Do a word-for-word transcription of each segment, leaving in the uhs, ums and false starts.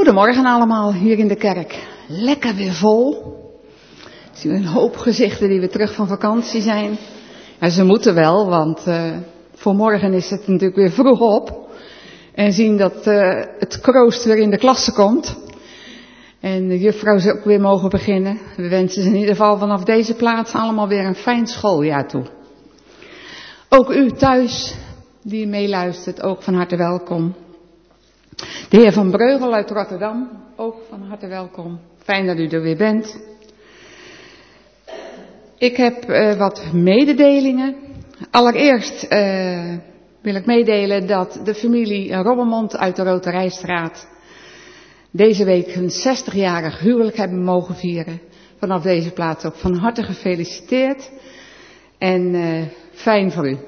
Goedemorgen allemaal hier in de kerk. Lekker weer vol. Ik zie een hoop gezichten die weer terug van vakantie zijn. En ze moeten wel, want uh, voor morgen is het natuurlijk weer vroeg op. En zien dat uh, het kroost weer in de klasse komt. En de juffrouw ze ook weer mogen beginnen. We wensen ze in ieder geval vanaf deze plaats allemaal weer een fijn schooljaar toe. Ook u thuis die meeluistert, ook van harte welkom. De heer Van Breugel uit Rotterdam, ook van harte welkom. Fijn dat u er weer bent. Ik heb uh, wat mededelingen. Allereerst uh, wil ik meedelen dat de familie Robbermond uit de Roterijstraat deze week hun zestigjarig huwelijk hebben mogen vieren. Vanaf deze plaats ook van harte gefeliciteerd. En uh, fijn voor u.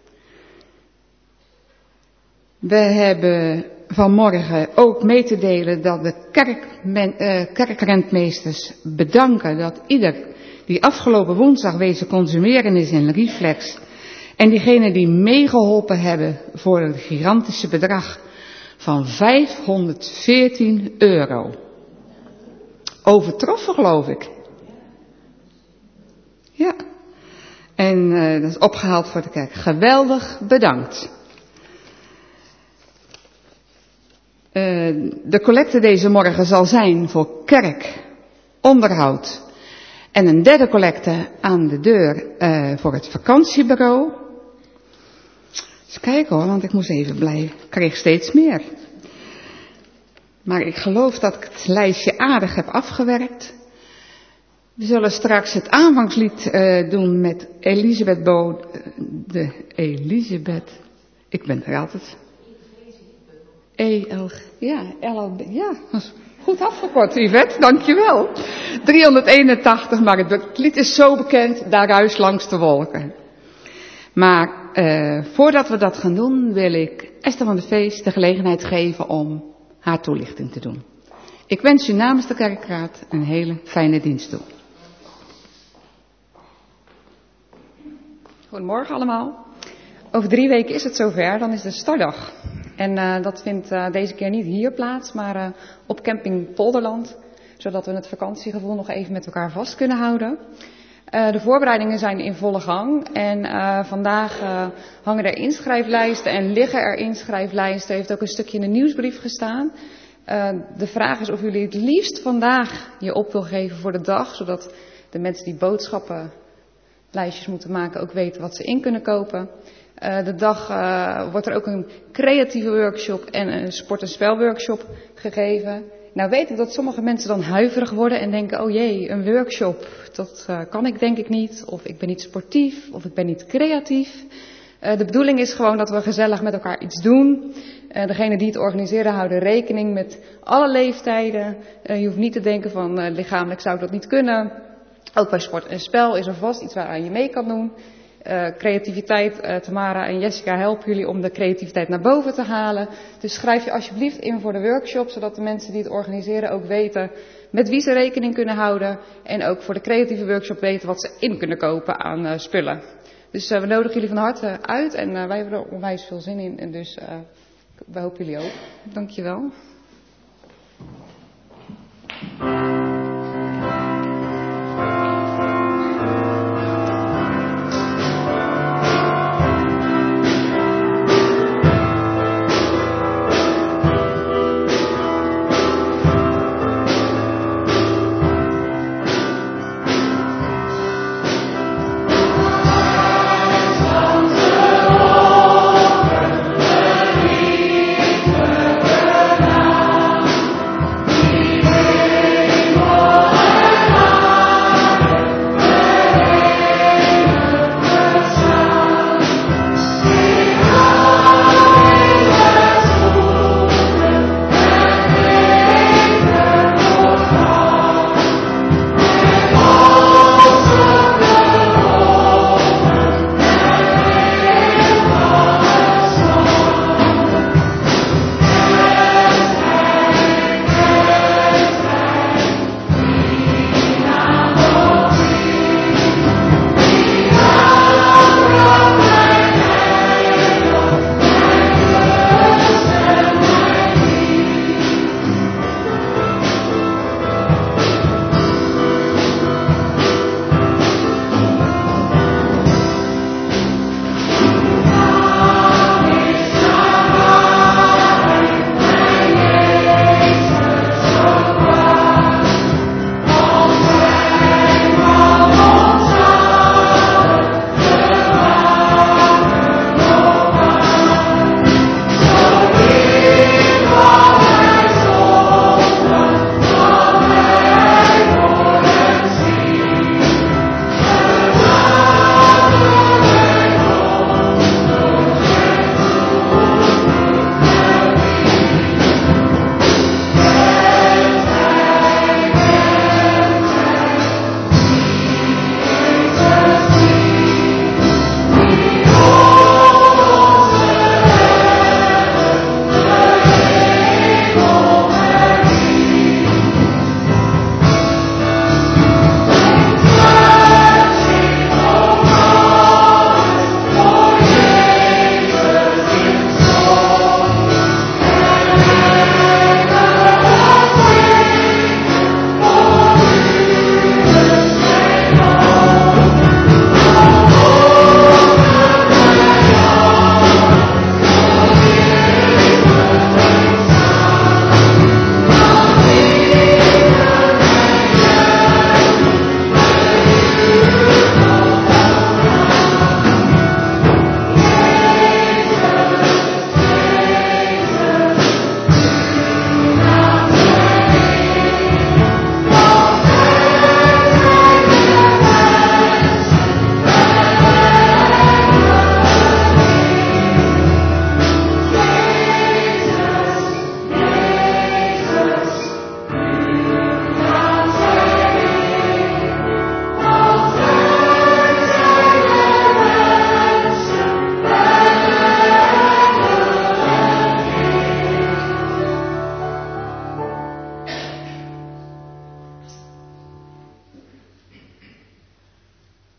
We hebben vanmorgen ook mee te delen dat de kerkmen, uh, kerkrentmeesters bedanken dat ieder die afgelopen woensdag wezen consumeren is in Reflex en diegenen die meegeholpen hebben voor het gigantische bedrag van vijfhonderdveertien euro. Overtroffen, geloof ik. Ja. En uh, dat is opgehaald voor de kerk. Geweldig bedankt. Uh, de collecte deze morgen zal zijn voor kerk, onderhoud en een derde collecte aan de deur uh, voor het vakantiebureau. Eens kijken hoor, want ik moest even blijven. Ik kreeg steeds meer. Maar ik geloof dat ik het lijstje aardig heb afgewerkt. We zullen straks het aanvangslied uh, doen met Elisabeth Bo. De Elisabeth. Ik ben er altijd. E L Ja, L L B. Ja, goed afgekort, Yvette, dankjewel. driehonderdeenentachtig, maar het, het lied is zo bekend, daar ruis langs de wolken. Maar uh, voordat we dat gaan doen, wil ik Esther van de Feest de gelegenheid geven om haar toelichting te doen. Ik wens u namens de kerkraad een hele fijne dienst toe. Goedemorgen allemaal. Over drie weken is het zover, dan is de startdag. En uh, dat vindt uh, deze keer niet hier plaats, maar uh, op camping Polderland. Zodat we het vakantiegevoel nog even met elkaar vast kunnen houden. Uh, de voorbereidingen zijn in volle gang. En uh, vandaag uh, hangen er inschrijflijsten en liggen er inschrijflijsten. Er heeft ook een stukje in de nieuwsbrief gestaan. Uh, de vraag is of jullie het liefst vandaag je op wil geven voor de dag. Zodat de mensen die boodschappenlijstjes moeten maken ook weten wat ze in kunnen kopen. Uh, de dag uh, wordt er ook een creatieve workshop en een sport- en spelworkshop gegeven. Nou weet ik dat sommige mensen dan huiverig worden en denken, oh jee, een workshop, dat uh, kan ik denk ik niet. Of ik ben niet sportief, of ik ben niet creatief. Uh, de bedoeling is gewoon dat we gezellig met elkaar iets doen. Uh, degenen die het organiseren houden rekening met alle leeftijden. Uh, je hoeft niet te denken van uh, lichamelijk zou ik dat niet kunnen. Ook bij sport en spel is er vast iets waaraan je mee kan doen. Uh, creativiteit, uh, Tamara en Jessica helpen jullie om de creativiteit naar boven te halen. Dus schrijf je alsjeblieft in voor de workshop, zodat de mensen die het organiseren ook weten met wie ze rekening kunnen houden. En ook voor de creatieve workshop weten wat ze in kunnen kopen aan uh, spullen. Dus uh, we nodigen jullie van harte uit en uh, wij hebben er onwijs veel zin in. En dus uh, wij hopen jullie ook. Dankjewel. Now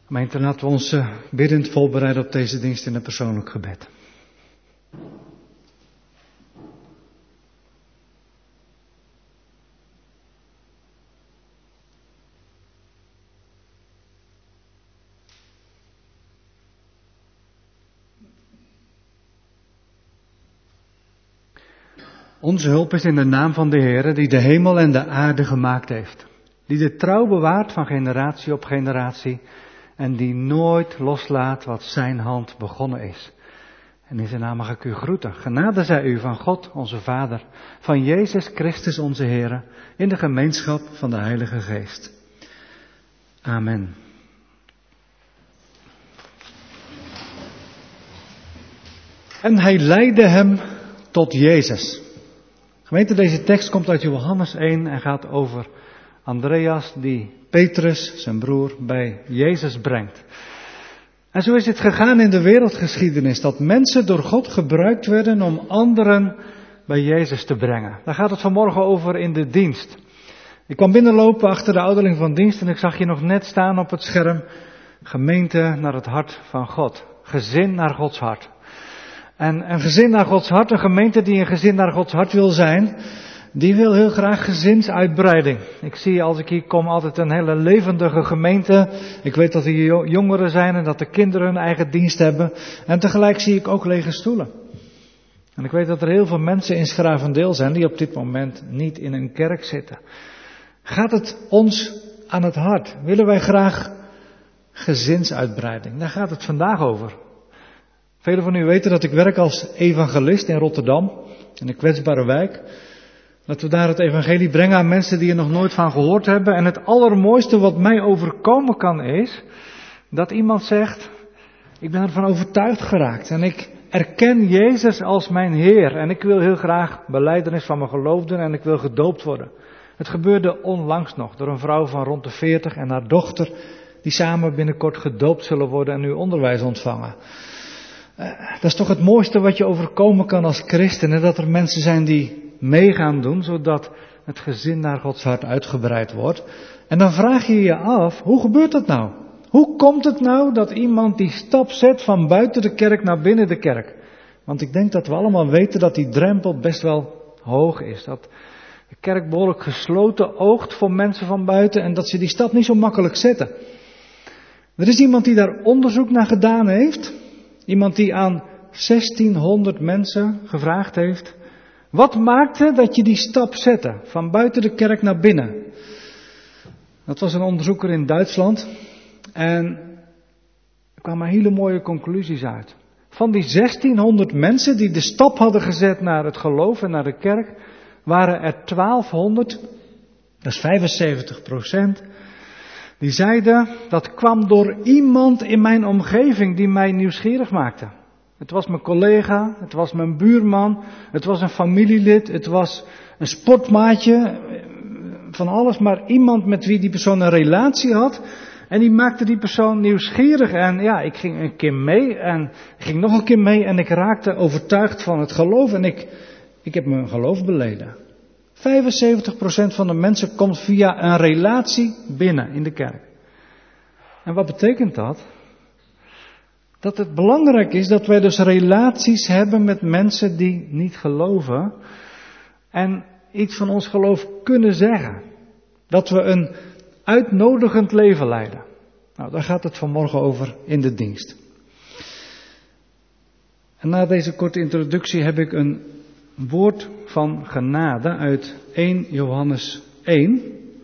Gemeente, laten we ons biddend voorbereiden op deze dienst in een persoonlijk gebed. Onze hulp is in de naam van de Heere die de hemel en de aarde gemaakt heeft. Die de trouw bewaart van generatie op generatie en die nooit loslaat wat zijn hand begonnen is. En in zijn naam mag ik u groeten. Genade zij u van God, onze Vader, van Jezus Christus onze Heere, in de gemeenschap van de Heilige Geest. Amen. En hij leidde hem tot Jezus. Gemeente, deze tekst komt uit Johannes één en gaat over Andreas die Petrus, zijn broer, bij Jezus brengt. En zo is het gegaan in de wereldgeschiedenis, dat mensen door God gebruikt werden om anderen bij Jezus te brengen. Daar gaat het vanmorgen over in de dienst. Ik kwam binnenlopen achter de ouderling van dienst en ik zag je nog net staan op het scherm. Gemeente naar het hart van God. Gezin naar Gods hart. En een gezin naar Gods hart, een gemeente die een gezin naar Gods hart wil zijn, die wil heel graag gezinsuitbreiding. Ik zie als ik hier kom altijd een hele levendige gemeente. Ik weet dat er hier jongeren zijn en dat de kinderen hun eigen dienst hebben. En tegelijk zie ik ook lege stoelen. En ik weet dat er heel veel mensen in Schravendeel zijn die op dit moment niet in een kerk zitten. Gaat het ons aan het hart? Willen wij graag gezinsuitbreiding? Daar gaat het vandaag over. Velen van u weten dat ik werk als evangelist in Rotterdam, in een kwetsbare wijk. Dat we daar het evangelie brengen aan mensen die er nog nooit van gehoord hebben. En het allermooiste wat mij overkomen kan is, dat iemand zegt, ik ben ervan overtuigd geraakt. En ik erken Jezus als mijn Heer. En ik wil heel graag belijdenis van mijn geloof doen en ik wil gedoopt worden. Het gebeurde onlangs nog door een vrouw van rond de veertig en haar dochter, die samen binnenkort gedoopt zullen worden en nu onderwijs ontvangen. Dat is toch het mooiste wat je overkomen kan als christen. En dat er mensen zijn die mee gaan doen, zodat het gezin naar Gods hart uitgebreid wordt. En dan vraag je je af, hoe gebeurt dat nou? Hoe komt het nou dat iemand die stap zet van buiten de kerk naar binnen de kerk? Want ik denk dat we allemaal weten dat die drempel best wel hoog is. Dat de kerk behoorlijk gesloten oogt voor mensen van buiten en dat ze die stap niet zo makkelijk zetten. Er is iemand die daar onderzoek naar gedaan heeft. Iemand die aan zestienhonderd mensen gevraagd heeft, wat maakte dat je die stap zette, van buiten de kerk naar binnen? Dat was een onderzoeker in Duitsland en er kwamen hele mooie conclusies uit. Van die zestienhonderd mensen die de stap hadden gezet naar het geloof en naar de kerk, waren er twaalfhonderd, dat is vijfenzeventig procent, die zeiden, dat kwam door iemand in mijn omgeving die mij nieuwsgierig maakte. Het was mijn collega, het was mijn buurman, het was een familielid, het was een sportmaatje, van alles, maar iemand met wie die persoon een relatie had. En die maakte die persoon nieuwsgierig en ja, ik ging een keer mee en ik ging nog een keer mee en ik raakte overtuigd van het geloof en ik, ik heb mijn geloof beleden. vijfenzeventig procent van de mensen komt via een relatie binnen in de kerk. En wat betekent dat? Dat het belangrijk is dat wij dus relaties hebben met mensen die niet geloven. En iets van ons geloof kunnen zeggen. Dat we een uitnodigend leven leiden. Nou, daar gaat het vanmorgen over in de dienst. En na deze korte introductie heb ik een woord van genade uit eerste Johannes één.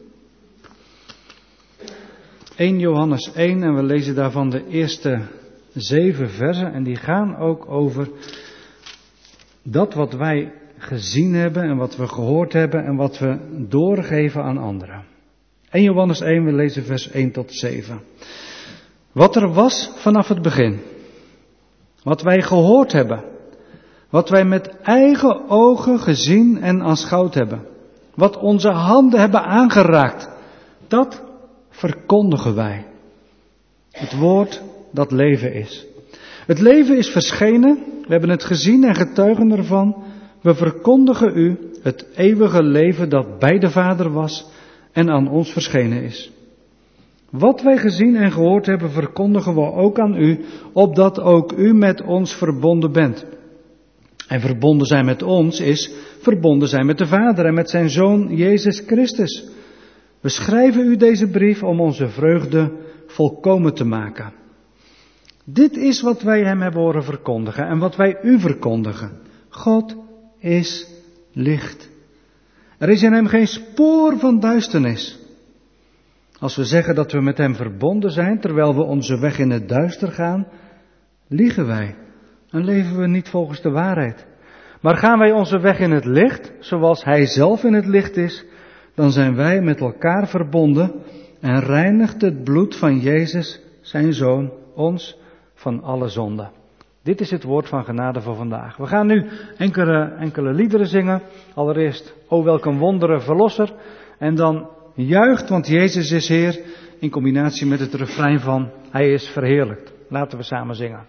eerste Johannes één en we lezen daarvan de eerste zeven versen en die gaan ook over dat wat wij gezien hebben en wat we gehoord hebben en wat we doorgeven aan anderen. eerste Johannes één, we lezen vers één tot zeven. Wat er was vanaf het begin, wat wij gehoord hebben, wat wij met eigen ogen gezien en aanschouwd hebben, wat onze handen hebben aangeraakt, dat verkondigen wij. Het woord dat leven is. Het leven is verschenen, we hebben het gezien en getuigen ervan. We verkondigen u het eeuwige leven dat bij de Vader was en aan ons verschenen is. Wat wij gezien en gehoord hebben, verkondigen we ook aan u, opdat ook u met ons verbonden bent. En verbonden zijn met ons is verbonden zijn met de Vader en met zijn Zoon Jezus Christus. We schrijven u deze brief om onze vreugde volkomen te maken. Dit is wat wij hem hebben horen verkondigen en wat wij u verkondigen. God is licht. Er is in hem geen spoor van duisternis. Als we zeggen dat we met hem verbonden zijn, terwijl we onze weg in het duister gaan, liegen wij en leven we niet volgens de waarheid. Maar gaan wij onze weg in het licht, zoals hij zelf in het licht is, dan zijn wij met elkaar verbonden en reinigt het bloed van Jezus, zijn Zoon, ons van alle zonde. Dit is het woord van genade voor vandaag. We gaan nu enkele, enkele liederen zingen. Allereerst, O welk een wondere verlosser. En dan juicht, want Jezus is Heer, in combinatie met het refrein van Hij is verheerlijkt. Laten we samen zingen.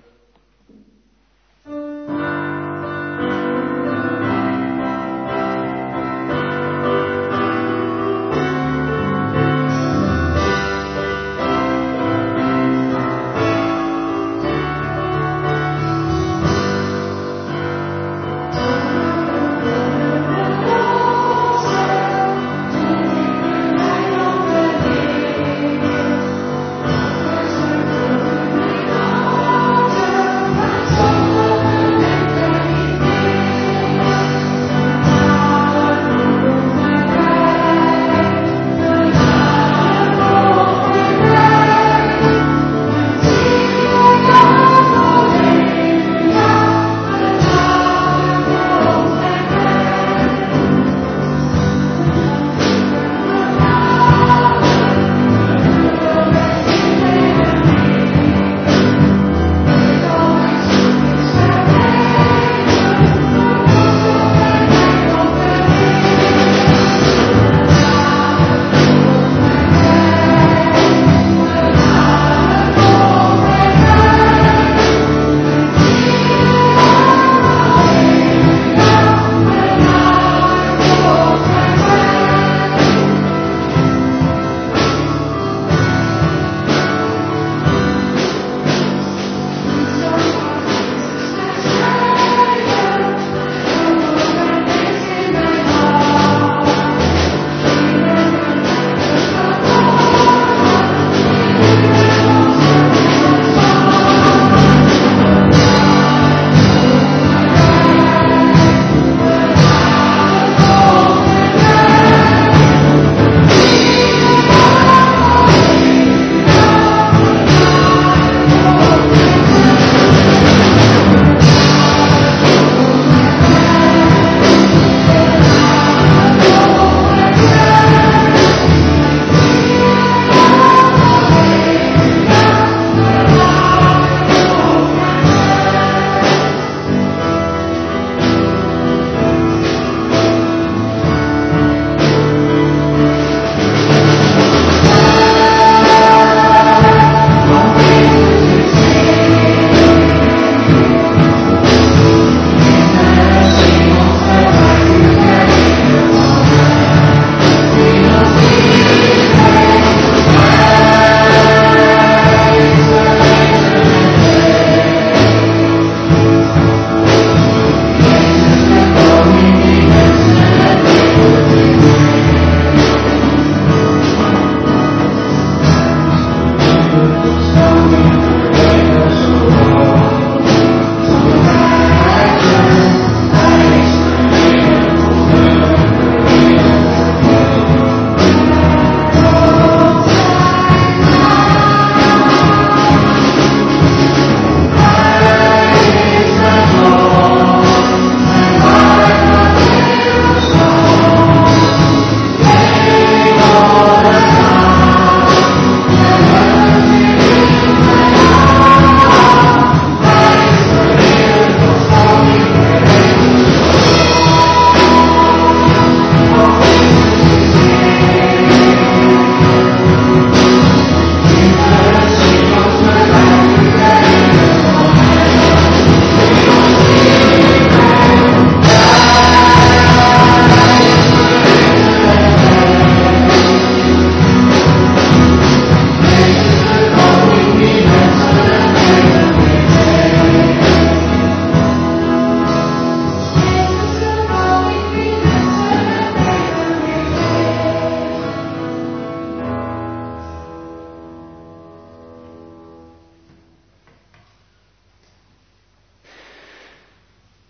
Oh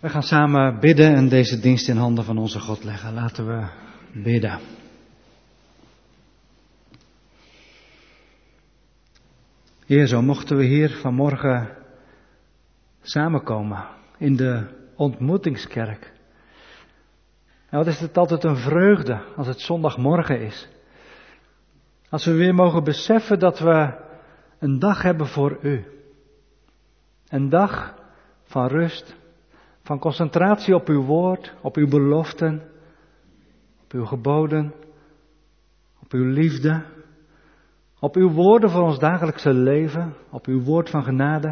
We gaan samen bidden en deze dienst in handen van onze God leggen. Laten we bidden. Heer, zo mochten we hier vanmorgen samenkomen in de ontmoetingskerk. En wat is het altijd een vreugde als het zondagmorgen is. Als we weer mogen beseffen dat we een dag hebben voor u. Een dag van rust, van concentratie op uw woord, op uw beloften, op uw geboden, op uw liefde, op uw woorden voor ons dagelijkse leven, op uw woord van genade.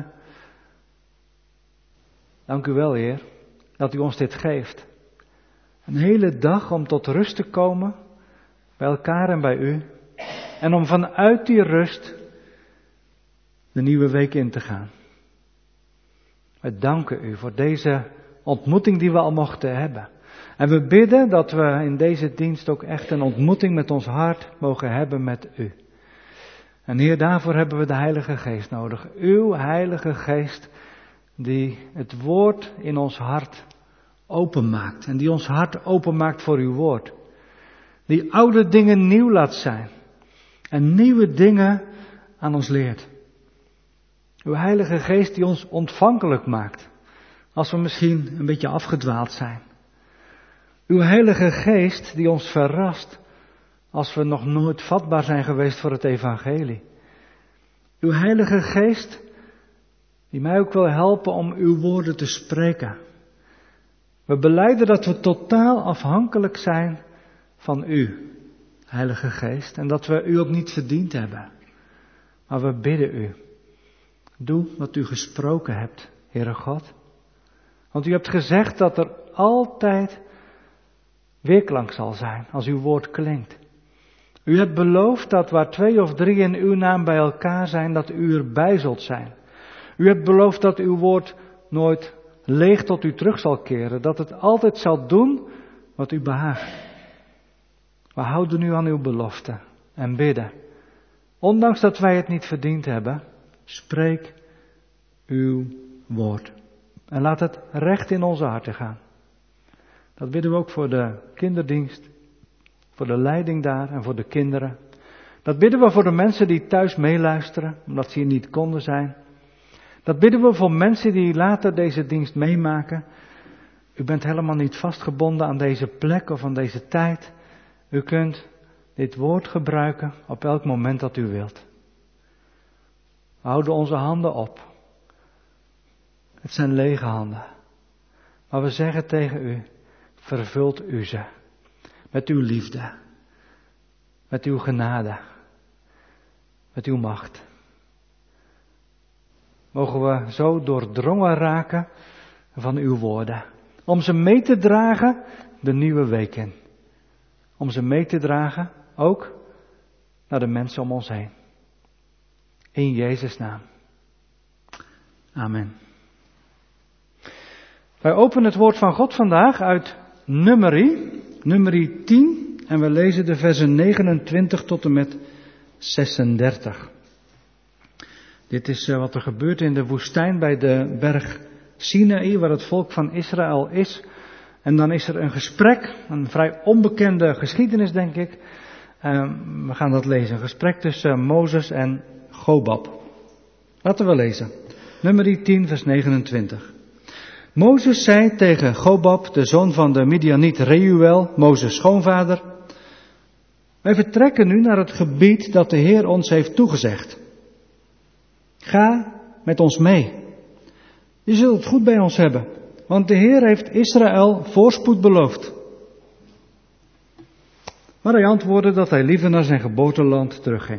Dank u wel, Heer, dat u ons dit geeft. Een hele dag om tot rust te komen, bij elkaar en bij u. En om vanuit die rust de nieuwe week in te gaan. We danken u voor deze ontmoeting die we al mochten hebben. En we bidden dat we in deze dienst ook echt een ontmoeting met ons hart mogen hebben met u. En Heer, daarvoor hebben we de Heilige Geest nodig. Uw Heilige Geest die het woord in ons hart openmaakt. En die ons hart openmaakt voor uw woord. Die oude dingen nieuw laat zijn. En nieuwe dingen aan ons leert. Uw Heilige Geest die ons ontvankelijk maakt. Als we misschien een beetje afgedwaald zijn. Uw Heilige Geest die ons verrast. Als we nog nooit vatbaar zijn geweest voor het evangelie. Uw Heilige Geest die mij ook wil helpen om uw woorden te spreken. We belijden dat we totaal afhankelijk zijn van u, Heilige Geest. En dat we u ook niet verdiend hebben. Maar we bidden u. Doe wat u gesproken hebt, Heere God. Want u hebt gezegd dat er altijd weerklank zal zijn als uw woord klinkt. U hebt beloofd dat waar twee of drie in uw naam bij elkaar zijn, dat u erbij zult zijn. U hebt beloofd dat uw woord nooit leeg tot u terug zal keren. Dat het altijd zal doen wat u behaagt. We houden nu aan uw belofte en bidden. Ondanks dat wij het niet verdiend hebben, spreek uw woord. En laat het recht in onze harten gaan. Dat bidden we ook voor de kinderdienst, voor de leiding daar en voor de kinderen. Dat bidden we voor de mensen die thuis meeluisteren, omdat ze hier niet konden zijn. Dat bidden we voor mensen die later deze dienst meemaken. U bent helemaal niet vastgebonden aan deze plek of aan deze tijd. U kunt dit woord gebruiken op elk moment dat u wilt. We houden onze handen op. Het zijn lege handen. Maar we zeggen tegen u, vervult u ze. Met uw liefde. Met uw genade. Met uw macht. Mogen we zo doordrongen raken van uw woorden. Om ze mee te dragen de nieuwe week in. Om ze mee te dragen ook naar de mensen om ons heen. In Jezus' naam. Amen. Wij openen het woord van God vandaag uit Numeri, Numeri tien. En we lezen de versen negenentwintig tot en met zesendertig. Dit is wat er gebeurt in de woestijn bij de berg Sinaï, waar het volk van Israël is. En dan is er een gesprek, een vrij onbekende geschiedenis denk ik. Uh, we gaan dat lezen, een gesprek tussen Mozes en Gobab. Laten we lezen. Numeri tien vers negenentwintig. Mozes zei tegen Gobab, de zoon van de Midianiet Reuel, Mozes' schoonvader: wij vertrekken nu naar het gebied dat de Heer ons heeft toegezegd. Ga met ons mee. Je zult het goed bij ons hebben, want de Heer heeft Israël voorspoed beloofd. Maar hij antwoordde dat hij liever naar zijn geboorteland terugging.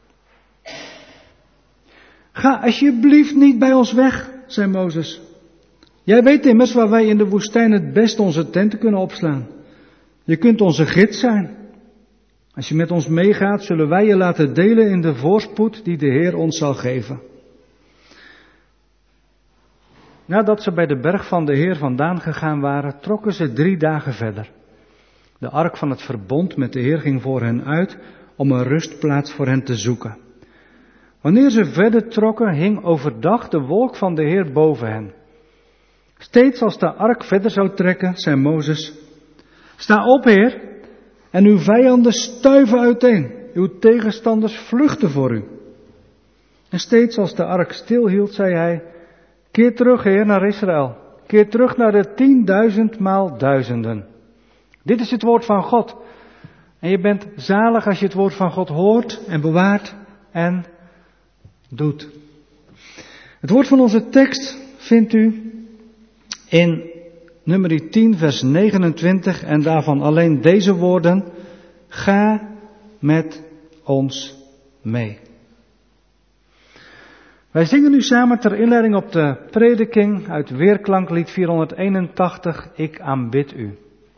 Ga alsjeblieft niet bij ons weg, zei Mozes. Jij weet immers waar wij in de woestijn het best onze tenten kunnen opslaan. Je kunt onze gids zijn. Als je met ons meegaat, zullen wij je laten delen in de voorspoed die de Heer ons zal geven. Nadat ze bij de berg van de Heer vandaan gegaan waren, trokken ze drie dagen verder. De ark van het verbond met de Heer ging voor hen uit om een rustplaats voor hen te zoeken. Wanneer ze verder trokken, hing overdag de wolk van de Heer boven hen. Steeds als de ark verder zou trekken, zei Mozes, sta op, Heer, en uw vijanden stuiven uiteen. Uw tegenstanders vluchten voor u. En steeds als de ark stilhield, zei hij, keer terug, Heer, naar Israël. Keer terug naar de tienduizend maal duizenden. Dit is het woord van God. En je bent zalig als je het woord van God hoort en bewaart en doet. Het woord van onze tekst vindt u in nummer tien, vers negenentwintig en daarvan alleen deze woorden. Ga met ons mee. Wij zingen nu samen ter inleiding op de prediking uit Weerklanklied vierhonderdeenentachtig, Ik aanbid u.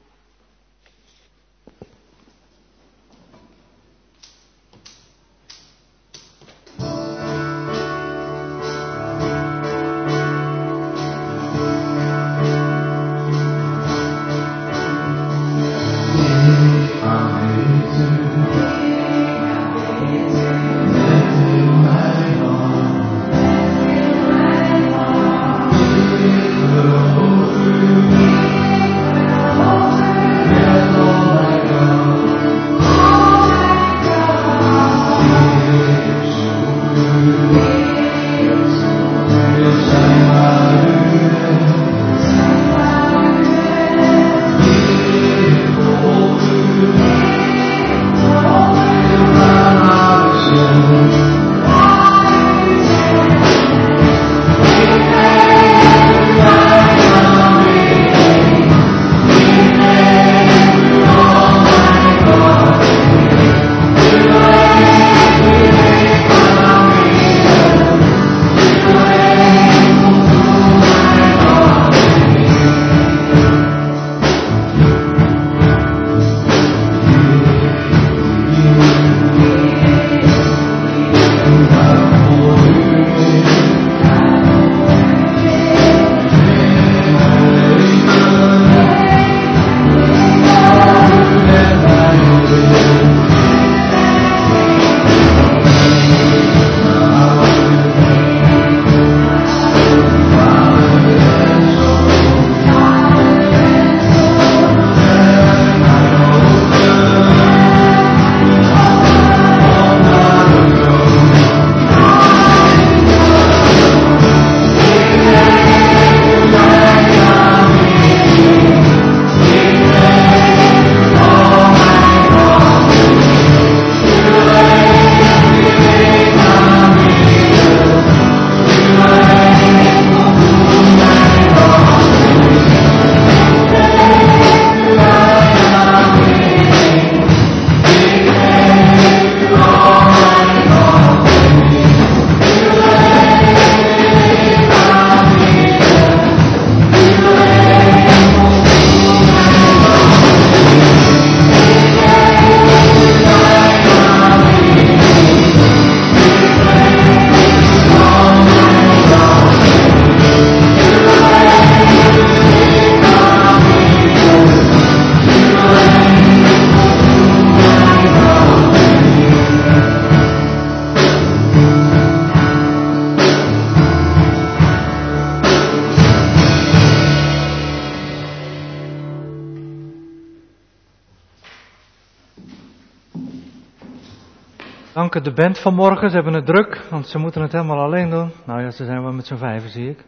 Dank de band vanmorgen, ze hebben het druk, want ze moeten het helemaal alleen doen. Nou ja, ze zijn wel met z'n vijven, zie ik.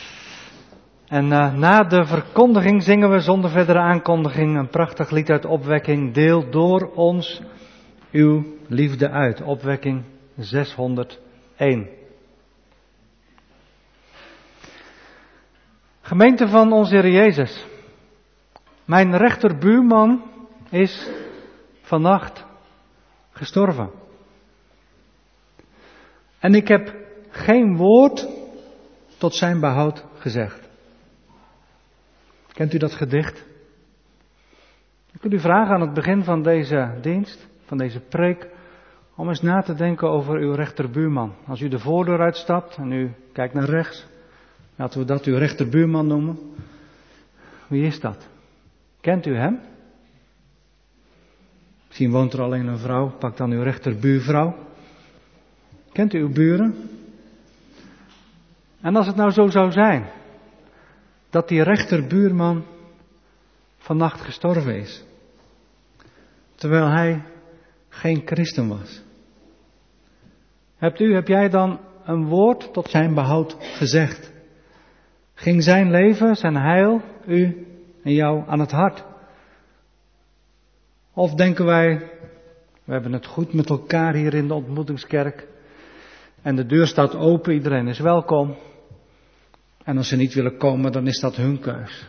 En uh, na de verkondiging zingen we zonder verdere aankondiging een prachtig lied uit Opwekking. Deel door ons uw liefde uit. Opwekking zeshonderdéén. Gemeente van onze Heer Jezus. Mijn rechterbuurman is vannacht gestorven. En ik heb geen woord tot zijn behoud gezegd. Kent u dat gedicht? Ik wil u vragen aan het begin van deze dienst, van deze preek, om eens na te denken over uw rechterbuurman. Als u de voordeur uitstapt en u kijkt naar rechts, laten we dat uw rechterbuurman noemen. Wie is dat? Kent u hem? Misschien woont er alleen een vrouw, pak dan uw rechterbuurvrouw. Kent u uw buren? En als het nou zo zou zijn, dat die rechterbuurman vannacht gestorven is. Terwijl hij geen christen was. Hebt u, heb jij dan een woord tot zijn behoud gezegd? Ging zijn leven, zijn heil, u en jou aan het hart? Of denken wij, we hebben het goed met elkaar hier in de ontmoetingskerk. En de deur staat open, iedereen is welkom. En als ze niet willen komen, dan is dat hun keus.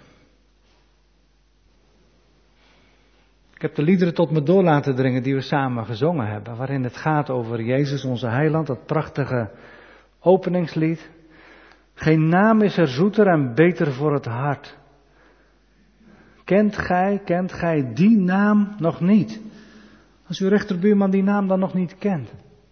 Ik heb de liederen tot me door laten dringen die we samen gezongen hebben. Waarin het gaat over Jezus, onze heiland, dat prachtige openingslied. Geen naam is er zoeter en beter voor het hart. Kent gij, kent gij die naam nog niet? Als uw rechterbuurman die naam dan nog niet kent.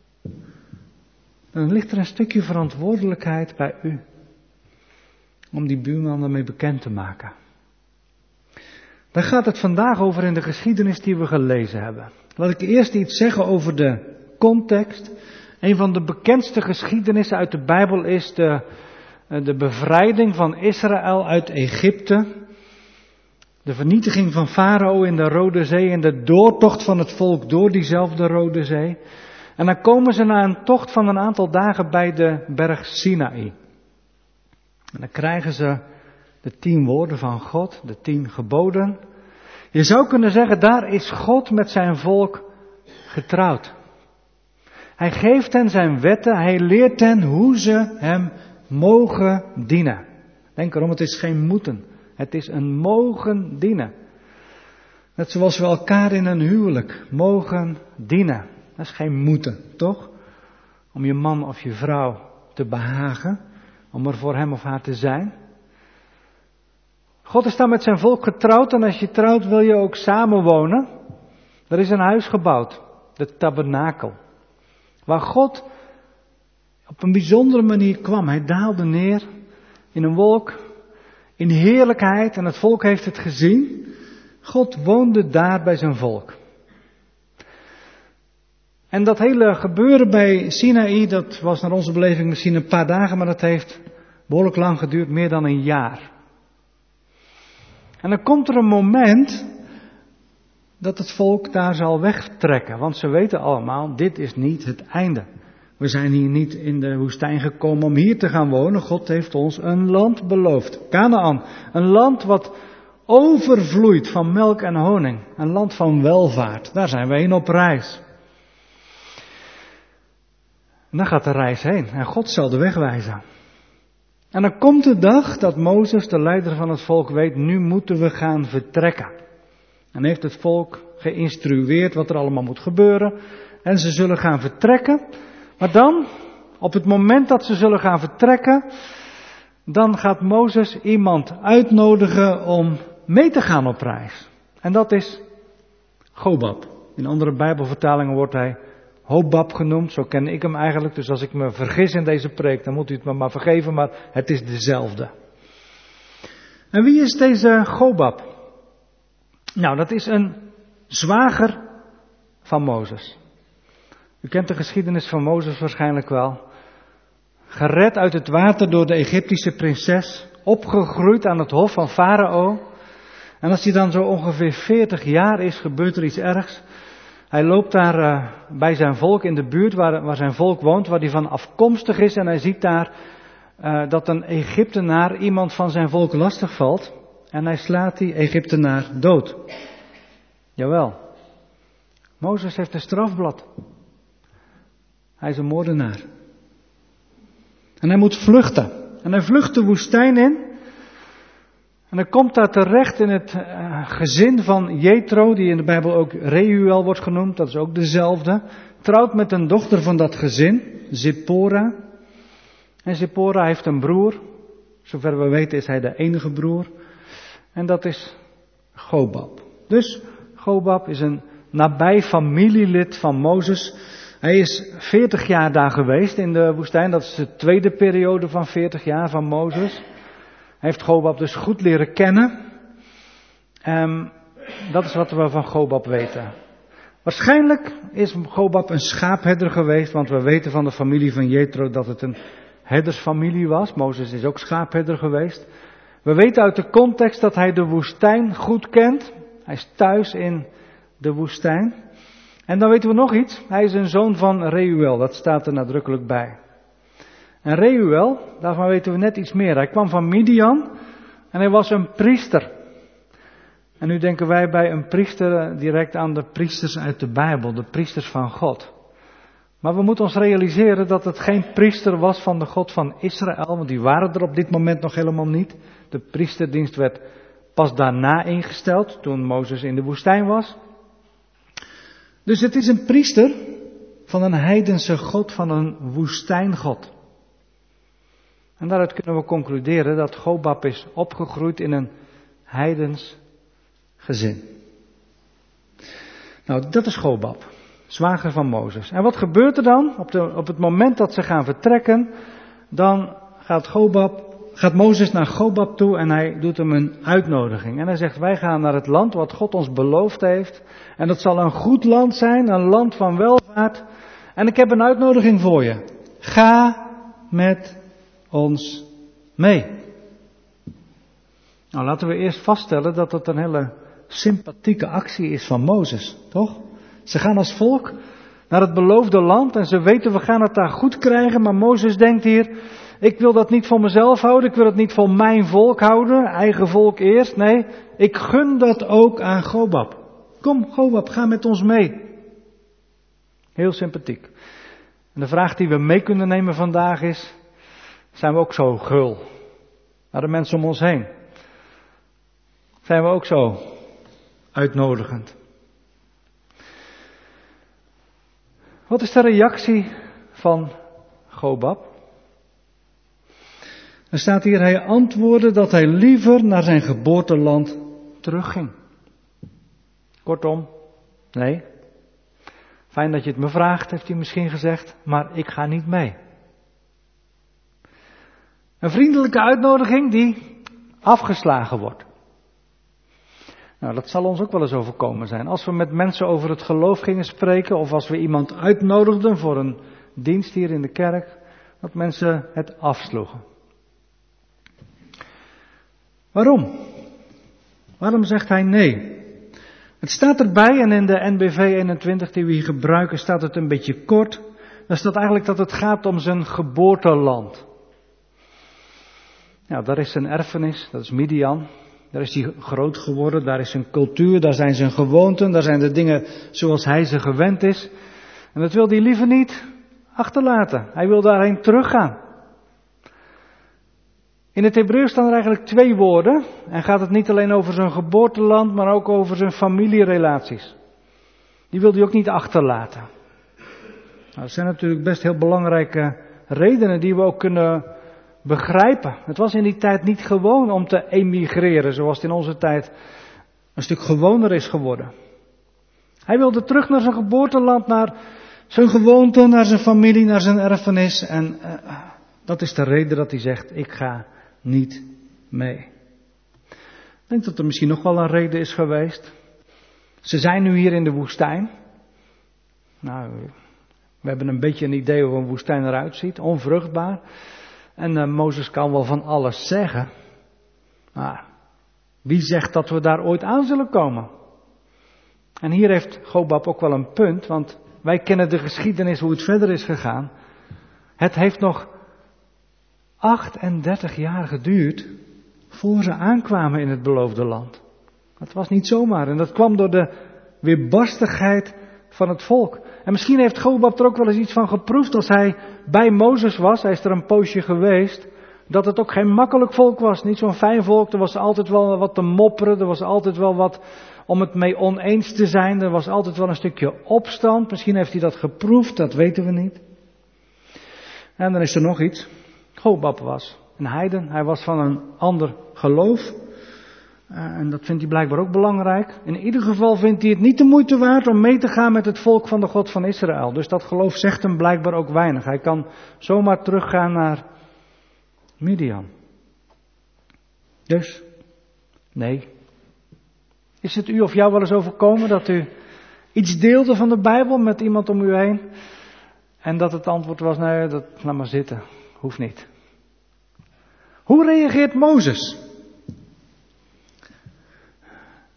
Dan ligt er een stukje verantwoordelijkheid bij u. Om die buurman ermee bekend te maken. Daar gaat het vandaag over in de geschiedenis die we gelezen hebben. Laat ik eerst iets zeggen over de context. Een van de bekendste geschiedenissen uit de Bijbel is de, de bevrijding van Israël uit Egypte. De vernietiging van Farao in de Rode Zee en de doortocht van het volk door diezelfde Rode Zee. En dan komen ze na een tocht van een aantal dagen bij de berg Sinaï. En dan krijgen ze de tien woorden van God, de tien geboden. Je zou kunnen zeggen, daar is God met zijn volk getrouwd. Hij geeft hen zijn wetten, hij leert hen hoe ze hem mogen dienen. Denk erom, het is geen moeten, het is een mogen dienen. Net zoals we elkaar in een huwelijk mogen dienen. Dat is geen moeten, toch? Om je man of je vrouw te behagen, om er voor hem of haar te zijn. God is dan met zijn volk getrouwd en als je trouwt wil je ook samenwonen. Er is een huis gebouwd, de tabernakel. Waar God op een bijzondere manier kwam. Hij daalde neer in een wolk, in heerlijkheid en het volk heeft het gezien. God woonde daar bij zijn volk. En dat hele gebeuren bij Sinaï, dat was naar onze beleving misschien een paar dagen, maar dat heeft behoorlijk lang geduurd, meer dan een jaar. En dan komt er een moment dat het volk daar zal wegtrekken, want ze weten allemaal, dit is niet het einde. We zijn hier niet in de woestijn gekomen om hier te gaan wonen. God heeft ons een land beloofd, Kanaan. Een land wat overvloeit van melk en honing. Een land van welvaart. Daar zijn we heen op reis. En dan gaat de reis heen en God zal de weg wijzen. En dan komt de dag dat Mozes, de leider van het volk, weet, nu moeten we gaan vertrekken. En heeft het volk geïnstrueerd wat er allemaal moet gebeuren. En ze zullen gaan vertrekken. Maar dan, op het moment dat ze zullen gaan vertrekken, dan gaat Mozes iemand uitnodigen om mee te gaan op reis. En dat is Gobab. In andere Bijbelvertalingen wordt hij Hobab genoemd, zo ken ik hem eigenlijk. Dus als ik me vergis in deze preek, dan moet u het me maar vergeven, maar het is dezelfde. En wie is deze Gobab? Nou, dat is een zwager van Mozes. U kent de geschiedenis van Mozes waarschijnlijk wel. Gered uit het water door de Egyptische prinses, opgegroeid aan het hof van Farao. En als hij dan zo ongeveer veertig jaar is, gebeurt er iets ergs. Hij loopt daar uh, bij zijn volk in de buurt waar, waar zijn volk woont, waar hij van afkomstig is. En hij ziet daar uh, dat een Egyptenaar iemand van zijn volk lastig valt. En hij slaat die Egyptenaar dood. Jawel. Mozes heeft een strafblad. Hij is een moordenaar. En hij moet vluchten. En hij vlucht de woestijn in. En hij komt daar terecht in het uh, gezin van Jethro, die in de Bijbel ook Reuel wordt genoemd. Dat is ook dezelfde. Trouwt met een dochter van dat gezin, Zipporah. En Zipporah heeft een broer. Zover we weten is hij de enige broer. En dat is Gobab. Dus Gobab is een nabij familielid van Mozes. Hij is veertig jaar daar geweest in de woestijn. Dat is de tweede periode van veertig jaar van Mozes. Hij heeft Gobab dus goed leren kennen. Um, dat is wat we van Gobab weten. Waarschijnlijk is Gobab een schaapherder geweest, want we weten van de familie van Jethro dat het een herdersfamilie was. Mozes is ook schaapherder geweest. We weten uit de context dat hij de woestijn goed kent. Hij is thuis in de woestijn. En dan weten we nog iets. Hij is een zoon van Reuel. Dat staat er nadrukkelijk bij. En Reuel, daarvan weten we net iets meer. Hij kwam van Midian en hij was een priester. En nu denken wij bij een priester direct aan de priesters uit de Bijbel. De priesters van God. Maar we moeten ons realiseren dat het geen priester was van de God van Israël. Want die waren er op dit moment nog helemaal niet. De priesterdienst werd pas daarna ingesteld, toen Mozes in de woestijn was. Dus het is een priester van een heidense God, van een woestijngod. En daaruit kunnen we concluderen dat Gobab is opgegroeid in een heidens gezin. Nou, dat is Gobab, zwager van Mozes. En wat gebeurt er dan? Op, de, op het moment dat ze gaan vertrekken, dan gaat Gobab... gaat Mozes naar Gobab toe en hij doet hem een uitnodiging. En hij zegt, wij gaan naar het land wat God ons beloofd heeft. En dat zal een goed land zijn, een land van welvaart. En ik heb een uitnodiging voor je. Ga met ons mee. Nou, laten we eerst vaststellen dat het een hele sympathieke actie is van Mozes, toch? Ze gaan als volk naar het beloofde land en ze weten, we gaan het daar goed krijgen. Maar Mozes denkt hier, ik wil dat niet voor mezelf houden, ik wil het niet voor mijn volk houden, eigen volk eerst. Nee, ik gun dat ook aan Gobab. Kom Gobab, ga met ons mee. Heel sympathiek. En de vraag die we mee kunnen nemen vandaag is, zijn we ook zo gul naar de mensen om ons heen? Zijn we ook zo uitnodigend? Wat is de reactie van Gobab? Er staat hier, hij antwoordde dat hij liever naar zijn geboorteland terugging. Kortom, nee. Fijn dat je het me vraagt, heeft hij misschien gezegd, maar ik ga niet mee. Een vriendelijke uitnodiging die afgeslagen wordt. Nou, dat zal ons ook wel eens overkomen zijn. Als we met mensen over het geloof gingen spreken, of als we iemand uitnodigden voor een dienst hier in de kerk, dat mensen het afsloegen. Waarom? Waarom zegt hij nee? Het staat erbij, en in de N B V eenentwintig die we hier gebruiken, staat het een beetje kort. Daar staat eigenlijk dat het gaat om zijn geboorteland. Nou, daar is zijn erfenis, dat is Midian. Daar is hij groot geworden, daar is zijn cultuur, daar zijn zijn gewoonten, daar zijn de dingen zoals hij ze gewend is. En dat wil hij liever niet achterlaten. Hij wil daarheen teruggaan. In het Hebreeuws staan er eigenlijk twee woorden. En gaat het niet alleen over zijn geboorteland, maar ook over zijn familierelaties. Die wil hij ook niet achterlaten. Nou, dat zijn natuurlijk best heel belangrijke redenen die we ook kunnen begrijpen. Het was in die tijd niet gewoon om te emigreren, zoals het in onze tijd een stuk gewoner is geworden. Hij wilde terug naar zijn geboorteland, naar zijn gewoonten, naar zijn familie, naar zijn erfenis. En uh, dat is de reden dat hij zegt, ik ga niet mee. Ik denk dat er misschien nog wel een reden is geweest. Ze zijn nu hier in de woestijn. Nou, we hebben een beetje een idee hoe een woestijn eruit ziet. Onvruchtbaar. En uh, Mozes kan wel van alles zeggen. Maar wie zegt dat we daar ooit aan zullen komen? En hier heeft Gobab ook wel een punt. Want wij kennen de geschiedenis hoe het verder is gegaan. Het heeft nog achtendertig jaar geduurd voor ze aankwamen in het beloofde land. Dat was niet zomaar. En dat kwam door de weerbarstigheid van het volk. En misschien heeft Gobab er ook wel eens iets van geproefd als hij bij Mozes was. Hij is er een poosje geweest. Dat het ook geen makkelijk volk was. Niet zo'n fijn volk. Er was altijd wel wat te mopperen. Er was altijd wel wat om het mee oneens te zijn. Er was altijd wel een stukje opstand. Misschien heeft hij dat geproefd. Dat weten we niet. En dan is er nog iets. Gobab was een heiden. Hij was van een ander geloof. Uh, en dat vindt hij blijkbaar ook belangrijk. In ieder geval vindt hij het niet de moeite waard om mee te gaan met het volk van de God van Israël. Dus dat geloof zegt hem blijkbaar ook weinig. Hij kan zomaar teruggaan naar Midian. Dus, nee. Is het u of jou wel eens overkomen dat u iets deelde van de Bijbel met iemand om u heen? En dat het antwoord was, nee, dat, laat maar zitten. Hoeft niet. Hoe reageert Mozes?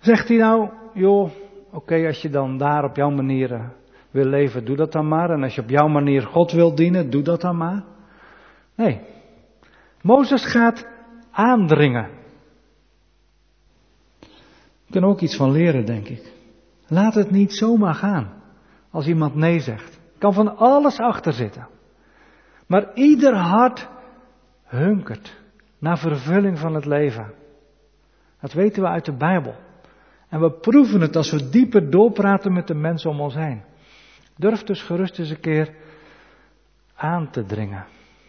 Zegt hij nou, joh, oké, okay, als je dan daar op jouw manier uh, wil leven, doe dat dan maar. En als je op jouw manier God wil dienen, doe dat dan maar. Nee, Mozes gaat aandringen. We kunnen ook iets van leren, denk ik. Laat het niet zomaar gaan als iemand nee zegt. Er kan van alles achter zitten. Maar ieder hart hunkert naar vervulling van het leven. Dat weten we uit de Bijbel. En we proeven het als we dieper doorpraten met de mensen om ons heen. Durf dus gerust eens een keer aan te dringen.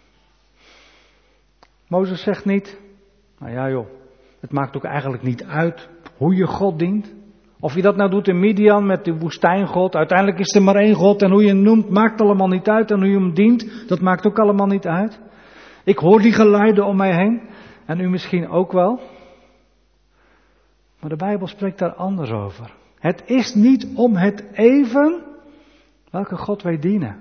Mozes zegt niet, nou ja joh, het maakt ook eigenlijk niet uit hoe je God dient. Of je dat nou doet in Midian met de woestijngod, uiteindelijk is er maar één God en hoe je hem noemt maakt allemaal niet uit. En hoe je hem dient, dat maakt ook allemaal niet uit. Ik hoor die geluiden om mij heen en u misschien ook wel. Maar de Bijbel spreekt daar anders over. Het is niet om het even welke God wij dienen.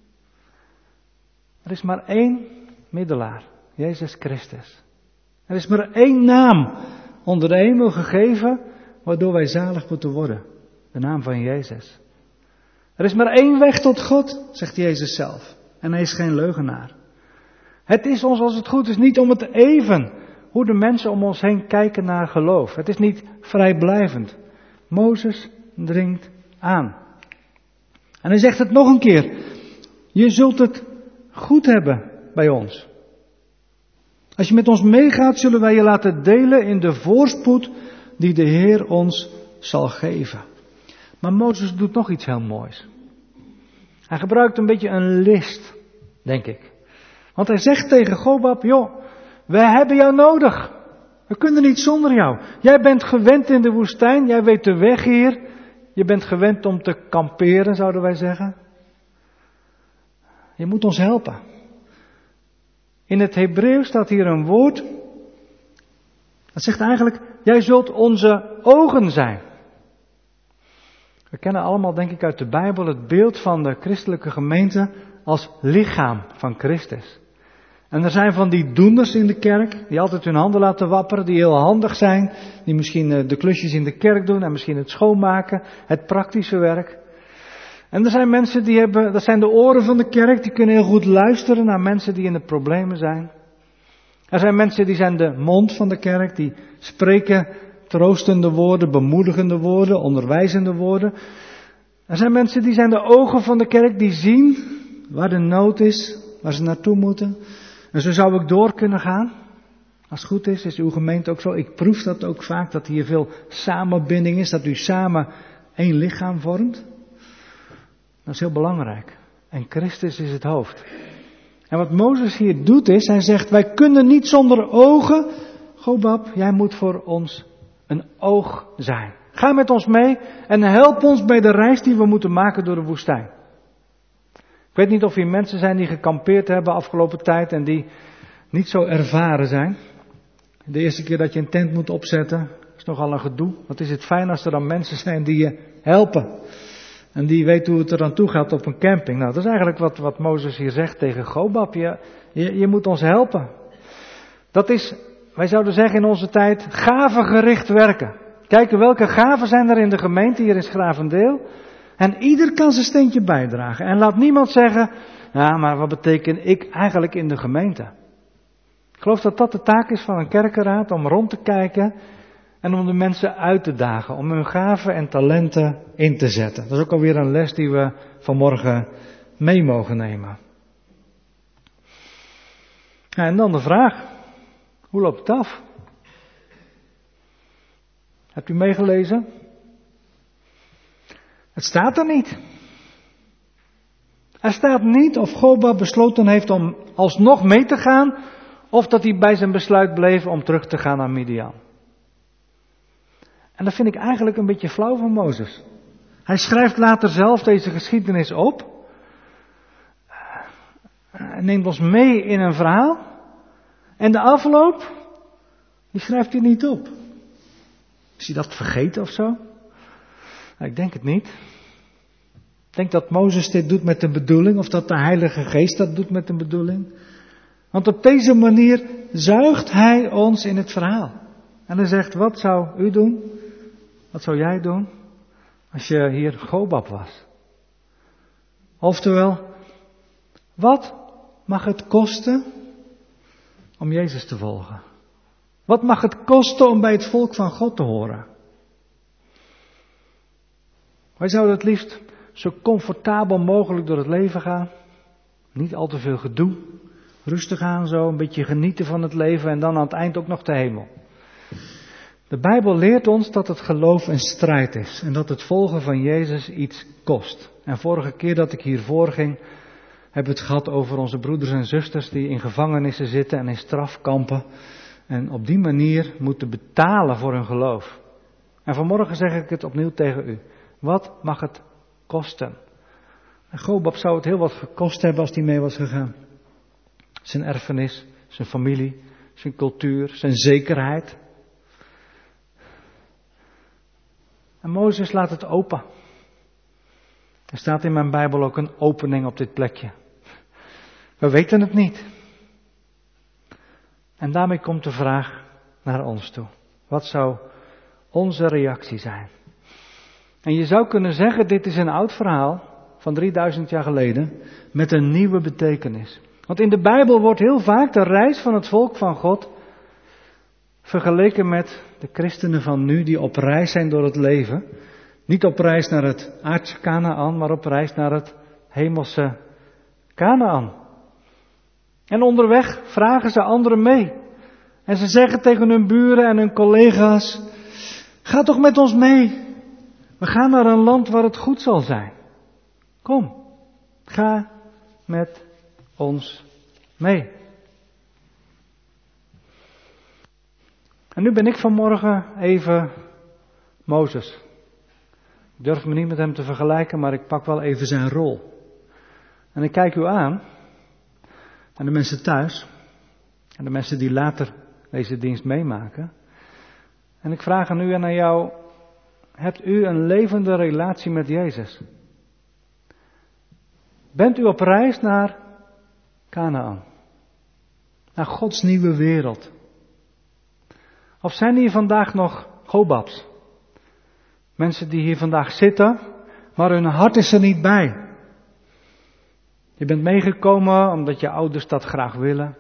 Er is maar één middelaar, Jezus Christus. Er is maar één naam onder de hemel gegeven waardoor wij zalig moeten worden. De naam van Jezus. Er is maar één weg tot God, zegt Jezus zelf. En hij is geen leugenaar. Het is ons, als het goed is, niet om het even hoe de mensen om ons heen kijken naar geloof. Het is niet vrijblijvend. Mozes dringt aan. En hij zegt het nog een keer. Je zult het goed hebben bij ons. Als je met ons meegaat, zullen wij je laten delen in de voorspoed die de Heer ons zal geven. Maar Mozes doet nog iets heel moois. Hij gebruikt een beetje een list, denk ik. Want hij zegt tegen Gobab, joh, wij hebben jou nodig. We kunnen niet zonder jou. Jij bent gewend in de woestijn, jij weet de weg hier. Je bent gewend om te kamperen, zouden wij zeggen. Je moet ons helpen. In het Hebreeuws staat hier een woord. Dat zegt eigenlijk, jij zult onze ogen zijn. We kennen allemaal, denk ik, uit de Bijbel het beeld van de christelijke gemeente als lichaam van Christus. En er zijn van die doeners in de kerk, die altijd hun handen laten wapperen, die heel handig zijn, die misschien de klusjes in de kerk doen en misschien het schoonmaken, het praktische werk. En er zijn mensen die hebben, dat zijn de oren van de kerk, die kunnen heel goed luisteren naar mensen die in de problemen zijn. Er zijn mensen die zijn de mond van de kerk, die spreken troostende woorden, bemoedigende woorden, onderwijzende woorden. Er zijn mensen die zijn de ogen van de kerk, die zien waar de nood is, waar ze naartoe moeten. En zo zou ik door kunnen gaan. Als het goed is, is uw gemeente ook zo. Ik proef dat ook vaak, dat hier veel samenbinding is, dat u samen één lichaam vormt. Dat is heel belangrijk. En Christus is het hoofd. En wat Mozes hier doet is, hij zegt, wij kunnen niet zonder ogen. Gobab, jij moet voor ons een oog zijn. Ga met ons mee en help ons bij de reis die we moeten maken door de woestijn. Ik weet niet of hier mensen zijn die gekampeerd hebben afgelopen tijd en die niet zo ervaren zijn. De eerste keer dat je een tent moet opzetten, is nogal een gedoe. Wat is het fijn als er dan mensen zijn die je helpen. En die weten hoe het er aan toe gaat op een camping. Nou, dat is eigenlijk wat, wat Mozes hier zegt tegen Gobab. Je, je, je moet ons helpen. Dat is, wij zouden zeggen in onze tijd, gavengericht werken. Kijken welke gaven zijn er in de gemeente hier in Schravendeel. En ieder kan zijn steentje bijdragen. En laat niemand zeggen, ja, maar wat betekent ik eigenlijk in de gemeente? Ik geloof dat dat de taak is van een kerkenraad, om rond te kijken en om de mensen uit te dagen, om hun gaven en talenten in te zetten. Dat is ook alweer een les die we vanmorgen mee mogen nemen. Ja, en dan de vraag, hoe loopt het af? Hebt u meegelezen? Het staat er niet. Er staat niet of Gobab besloten heeft om alsnog mee te gaan, of dat hij bij zijn besluit bleef om terug te gaan naar Midian. En dat vind ik eigenlijk een beetje flauw van Mozes. Hij schrijft later zelf deze geschiedenis op. Hij neemt ons mee in een verhaal. En de afloop, die schrijft hij niet op. Is hij dat vergeten of zo? Nou, ik denk het niet. Ik denk dat Mozes dit doet met een bedoeling, of dat de Heilige Geest dat doet met een bedoeling. Want op deze manier zuigt hij ons in het verhaal. En hij zegt, wat zou u doen Wat zou jij doen als je hier Gobab was? Oftewel, wat mag het kosten om Jezus te volgen? Wat mag het kosten om bij het volk van God te horen? Wij zouden het liefst zo comfortabel mogelijk door het leven gaan. Niet al te veel gedoe. Rustig aan zo, een beetje genieten van het leven en dan aan het eind ook nog de hemel. De Bijbel leert ons dat het geloof een strijd is en dat het volgen van Jezus iets kost. En vorige keer dat ik hiervoor ging, hebben we het gehad over onze broeders en zusters die in gevangenissen zitten en in strafkampen. En op die manier moeten betalen voor hun geloof. En vanmorgen zeg ik het opnieuw tegen u. Wat mag het kosten? En Gobab zou het heel wat gekost hebben als hij mee was gegaan. Zijn erfenis, zijn familie, zijn cultuur, zijn zekerheid. En Mozes laat het open. Er staat in mijn Bijbel ook een opening op dit plekje. We weten het niet. En daarmee komt de vraag naar ons toe. Wat zou onze reactie zijn? En je zou kunnen zeggen, dit is een oud verhaal van drieduizend jaar geleden met een nieuwe betekenis. Want in de Bijbel wordt heel vaak de reis van het volk van God vergeleken met de christenen van nu die op reis zijn door het leven. Niet op reis naar het aardse Kanaan, maar op reis naar het hemelse Kanaan. En onderweg vragen ze anderen mee. En ze zeggen tegen hun buren en hun collega's, ga toch met ons mee. We gaan naar een land waar het goed zal zijn. Kom, ga met ons mee. En nu ben ik vanmorgen even Mozes. Ik durf me niet met hem te vergelijken, maar ik pak wel even zijn rol. En ik kijk u aan, en de mensen thuis, en de mensen die later deze dienst meemaken. En ik vraag aan u en aan jou, hebt u een levende relatie met Jezus? Bent u op reis naar Kanaan? Naar Gods nieuwe wereld? Of zijn hier vandaag nog Gobabs? Mensen die hier vandaag zitten, maar hun hart is er niet bij. Je bent meegekomen omdat je ouders dat graag willen.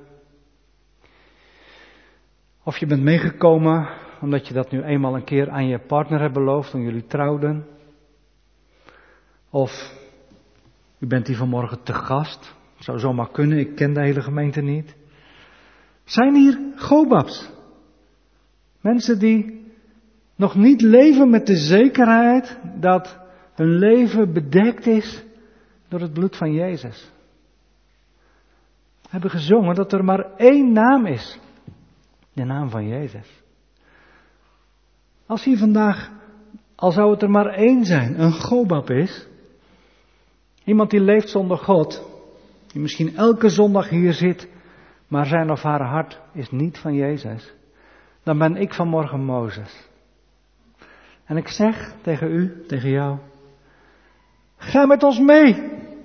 Of je bent meegekomen omdat je dat nu eenmaal een keer aan je partner hebt beloofd toen jullie trouwden. Of u bent hier vanmorgen te gast. Zou zomaar kunnen, ik ken de hele gemeente niet. Zijn hier Gobabs? Mensen die nog niet leven met de zekerheid dat hun leven bedekt is door het bloed van Jezus. We hebben gezongen dat er maar één naam is. De naam van Jezus. Als hier vandaag, al zou het er maar één zijn, een Gobab is. Iemand die leeft zonder God. Die misschien elke zondag hier zit, maar zijn of haar hart is niet van Jezus. Dan ben ik vanmorgen Mozes. En ik zeg tegen u, tegen jou, ga met ons mee.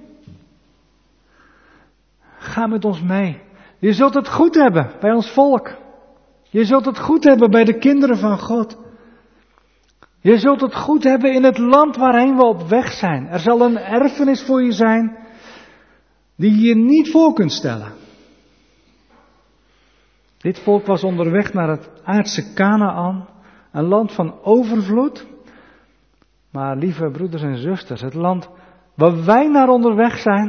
Ga met ons mee. Je zult het goed hebben bij ons volk. Je zult het goed hebben bij de kinderen van God. Je zult het goed hebben in het land waarheen we op weg zijn. Er zal een erfenis voor je zijn die je je niet voor kunt stellen. Dit volk was onderweg naar het aardse Kanaan, een land van overvloed. Maar lieve broeders en zusters, het land waar wij naar onderweg zijn,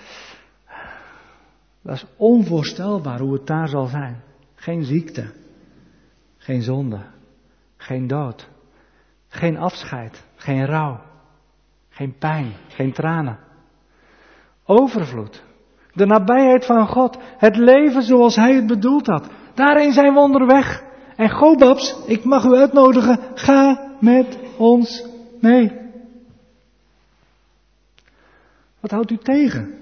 dat is onvoorstelbaar hoe het daar zal zijn. Geen ziekte, geen zonde, geen dood, geen afscheid, geen rouw, geen pijn, geen tranen. Overvloed, de nabijheid van God, het leven zoals Hij het bedoeld had. Daarin zijn we onderweg. En Gobabs, ik mag u uitnodigen, ga met ons mee. Wat houdt u tegen?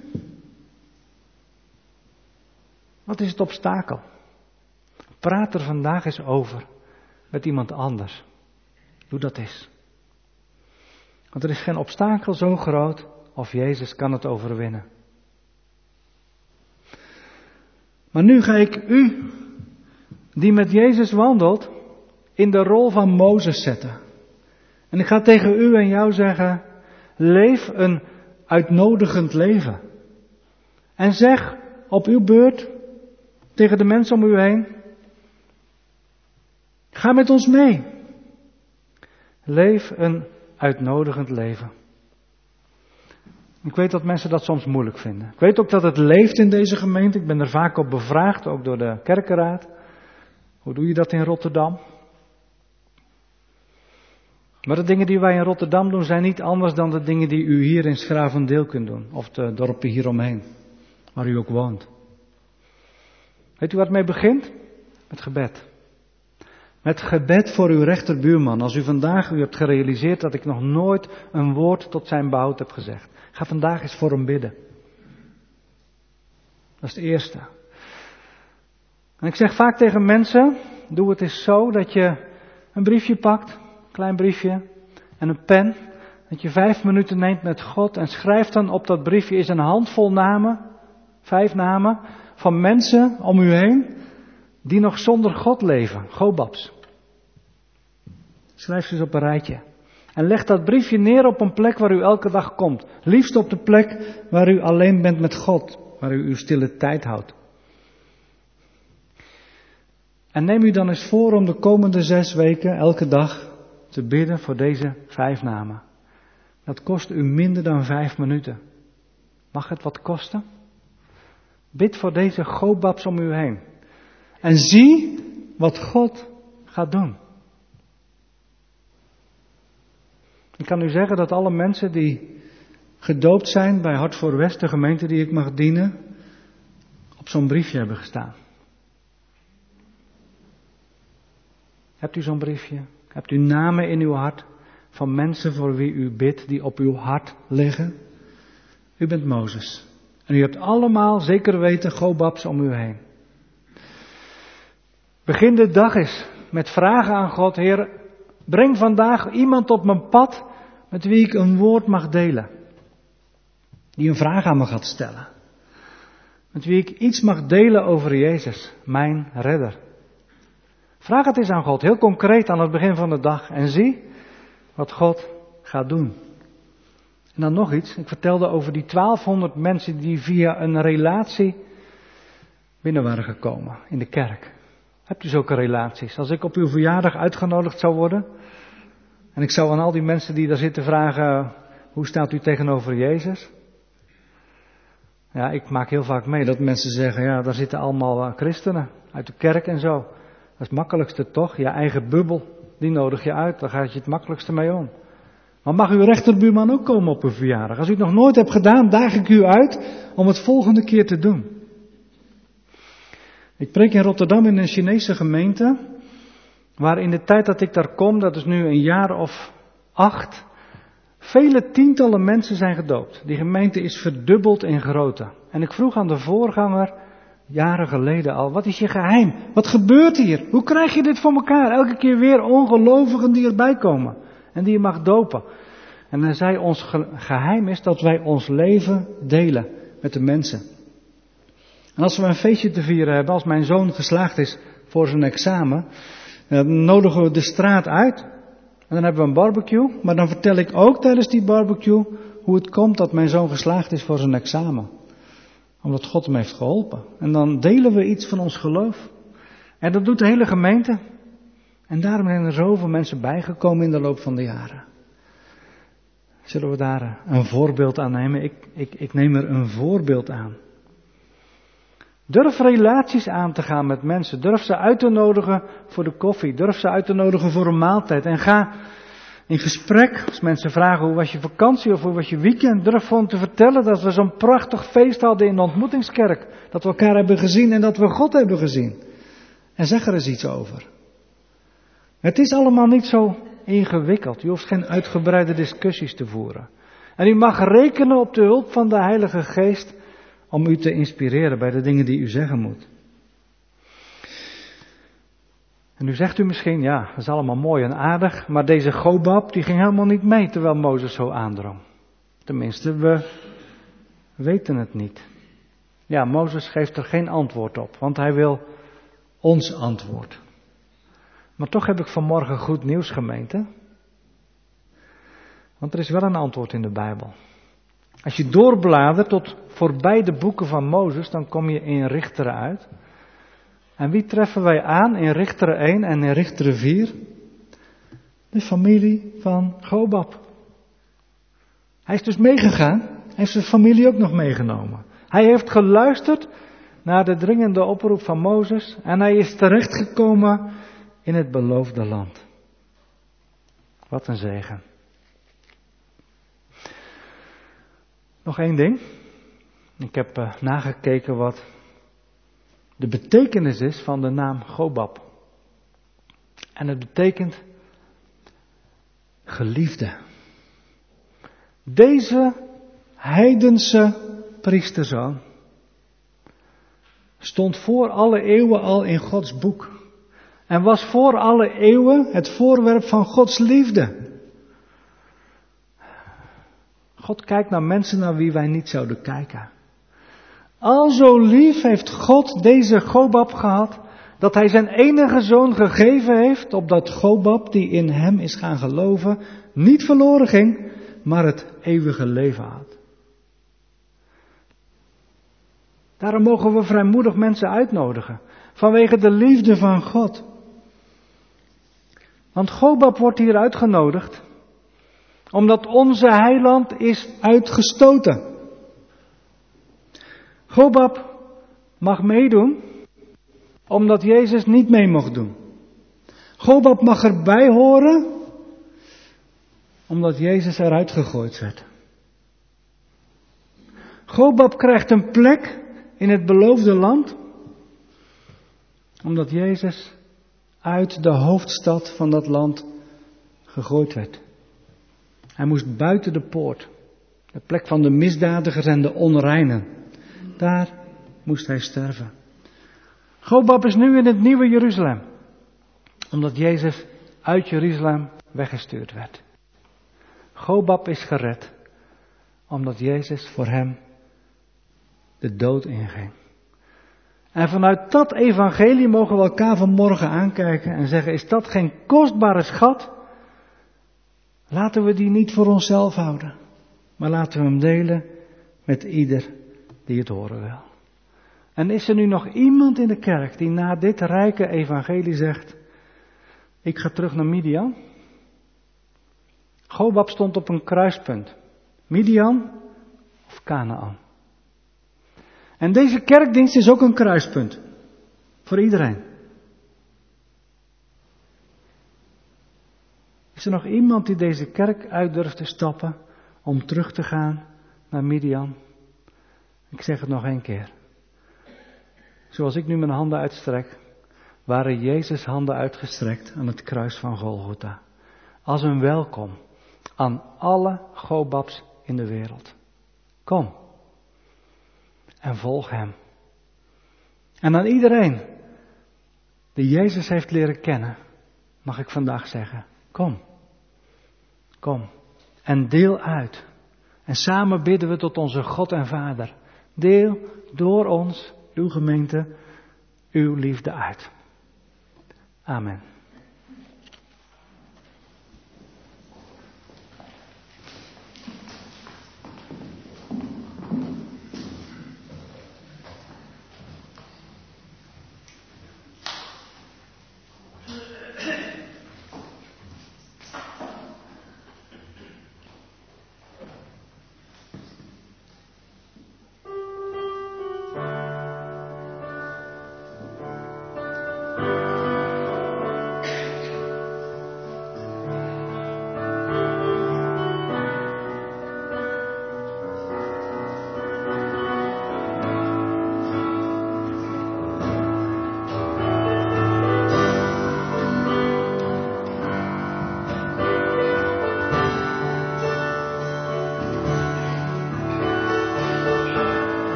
Wat is het obstakel? Praat er vandaag eens over met iemand anders. Doe dat eens. Want er is geen obstakel zo groot of Jezus kan het overwinnen. Maar nu ga ik u, die met Jezus wandelt, in de rol van Mozes zetten. En ik ga tegen u en jou zeggen, leef een uitnodigend leven. En zeg op uw beurt tegen de mensen om u heen, ga met ons mee. Leef een uitnodigend leven. Ik weet dat mensen dat soms moeilijk vinden. Ik weet ook dat het leeft in deze gemeente. Ik ben er vaak op bevraagd, ook door de kerkenraad. Hoe doe je dat in Rotterdam? Maar de dingen die wij in Rotterdam doen zijn niet anders dan de dingen die u hier in 's Gravendeel kunt doen. Of de dorpen hieromheen, waar u ook woont. Weet u wat mee begint? Met gebed. Met gebed voor uw rechterbuurman. Als u vandaag, u hebt gerealiseerd dat ik nog nooit een woord tot zijn behoud heb gezegd. Ga vandaag eens voor hem bidden. Dat is het eerste. En ik zeg vaak tegen mensen, doe het eens zo dat je een briefje pakt, een klein briefje, en een pen. Dat je vijf minuten neemt met God en schrijft dan op dat briefje eens een handvol namen, vijf namen, van mensen om u heen die nog zonder God leven, Gobabs. Schrijf ze eens op een rijtje. En leg dat briefje neer op een plek waar u elke dag komt. Liefst op de plek waar u alleen bent met God, waar u uw stille tijd houdt. En neem u dan eens voor om de komende zes weken elke dag te bidden voor deze vijf namen. Dat kost u minder dan vijf minuten. Mag het wat kosten? Bid voor deze Gobabs om u heen. En zie wat God gaat doen. Ik kan u zeggen dat alle mensen die gedoopt zijn bij Hart voor West, de gemeente die ik mag dienen, op zo'n briefje hebben gestaan. Hebt u zo'n briefje? Hebt u namen in uw hart van mensen voor wie u bidt, die op uw hart liggen? U bent Mozes. En u hebt allemaal, zeker weten, Gobabs om u heen. Begin de dag eens met vragen aan God. Heer, breng vandaag iemand op mijn pad met wie ik een woord mag delen. Die een vraag aan me gaat stellen. Met wie ik iets mag delen over Jezus, mijn redder. Vraag het eens aan God, heel concreet aan het begin van de dag. En zie wat God gaat doen. En dan nog iets. Ik vertelde over die twaalfhonderd mensen die via een relatie binnen waren gekomen in de kerk. Hebt u zulke relaties? Als ik op uw verjaardag uitgenodigd zou worden. En ik zou aan al die mensen die daar zitten vragen. Hoe staat u tegenover Jezus? Ja, ik maak heel vaak mee dat mensen zeggen. Ja, daar zitten allemaal christenen uit de kerk en zo. Dat is het makkelijkste toch? Je eigen bubbel, die nodig je uit. Daar gaat je het makkelijkste mee om. Maar mag uw rechterbuurman ook komen op uw verjaardag? Als u het nog nooit hebt gedaan, daag ik u uit om het volgende keer te doen. Ik preek in Rotterdam in een Chinese gemeente, waar in de tijd dat ik daar kom, dat is nu een jaar of acht, vele tientallen mensen zijn gedoopt. Die gemeente is verdubbeld in grootte. En ik vroeg aan de voorganger, jaren geleden al, wat is je geheim? Wat gebeurt hier? Hoe krijg je dit voor elkaar? Elke keer weer ongelovigen die erbij komen en die je mag dopen. En hij zei, ons geheim is dat wij ons leven delen met de mensen. En als we een feestje te vieren hebben, als mijn zoon geslaagd is voor zijn examen, dan nodigen we de straat uit. En dan hebben we een barbecue. Maar dan vertel ik ook tijdens die barbecue hoe het komt dat mijn zoon geslaagd is voor zijn examen. Omdat God hem heeft geholpen. En dan delen we iets van ons geloof. En dat doet de hele gemeente. En daarom zijn er zoveel mensen bijgekomen in de loop van de jaren. Zullen we daar een voorbeeld aan nemen? Ik, ik, ik neem er een voorbeeld aan. Durf relaties aan te gaan met mensen. Durf ze uit te nodigen voor de koffie. Durf ze uit te nodigen voor een maaltijd. En ga in gesprek, als mensen vragen hoe was je vakantie of hoe was je weekend. Durf gewoon te vertellen dat we zo'n prachtig feest hadden in de ontmoetingskerk. Dat we elkaar hebben gezien en dat we God hebben gezien. En zeg er eens iets over. Het is allemaal niet zo ingewikkeld. Je hoeft geen uitgebreide discussies te voeren. En u mag rekenen op de hulp van de Heilige Geest om u te inspireren bij de dingen die u zeggen moet. En nu zegt u misschien, ja, dat is allemaal mooi en aardig, maar deze Gobab die ging helemaal niet mee terwijl Mozes zo aandrong. Tenminste, we weten het niet. Ja, Mozes geeft er geen antwoord op, want hij wil ons antwoord. Maar toch heb ik vanmorgen goed nieuws, gemeente. Want er is wel een antwoord in de Bijbel. Als je doorbladert tot voorbij de boeken van Mozes, dan kom je in Richteren uit. En wie treffen wij aan in Richteren één en in Richteren vier? De familie van Gobab. Hij is dus meegegaan. Hij heeft zijn familie ook nog meegenomen. Hij heeft geluisterd naar de dringende oproep van Mozes en hij is terechtgekomen in het beloofde land. Wat een zegen. Nog één ding. Ik heb uh, nagekeken wat de betekenis is van de naam Gobab. En het betekent geliefde. Deze heidense priesterzoon stond voor alle eeuwen al in Gods boek. En was voor alle eeuwen het voorwerp van Gods liefde. God kijkt naar mensen naar wie wij niet zouden kijken. Al zo lief heeft God deze Gobab gehad, dat hij zijn enige zoon gegeven heeft, opdat Gobab, die in hem is gaan geloven, niet verloren ging, maar het eeuwige leven had. Daarom mogen we vrijmoedig mensen uitnodigen, vanwege de liefde van God. Want Gobab wordt hier uitgenodigd, omdat onze heiland is uitgestoten. Gobab mag meedoen, omdat Jezus niet mee mocht doen. Gobab mag erbij horen, omdat Jezus eruit gegooid werd. Gobab krijgt een plek in het beloofde land, omdat Jezus uit de hoofdstad van dat land gegooid werd. Hij moest buiten de poort, de plek van de misdadigers en de onreinen. Daar moest hij sterven. Gobab is nu in het nieuwe Jeruzalem, omdat Jezus uit Jeruzalem weggestuurd werd. Gobab is gered, omdat Jezus voor hem de dood inging. En vanuit dat evangelie mogen we elkaar vanmorgen aankijken en zeggen, is dat geen kostbare schat? Laten we die niet voor onszelf houden, maar laten we hem delen met ieder die het horen wil. En is er nu nog iemand in de kerk die na dit rijke evangelie zegt, ik ga terug naar Midian? Gobab stond op een kruispunt. Midian of Kanaan. En deze kerkdienst is ook een kruispunt. Voor iedereen. Is er nog iemand die deze kerk uit durft te stappen om terug te gaan naar Midian? Ik zeg het nog één keer. Zoals ik nu mijn handen uitstrek, waren Jezus' handen uitgestrekt aan het kruis van Golgotha. Als een welkom aan alle Gobabs in de wereld. Kom. En volg hem. En aan iedereen die Jezus heeft leren kennen, mag ik vandaag zeggen, kom. Kom. En deel uit. En samen bidden we tot onze God en Vader. Deel door ons, uw gemeente, uw liefde uit. Amen.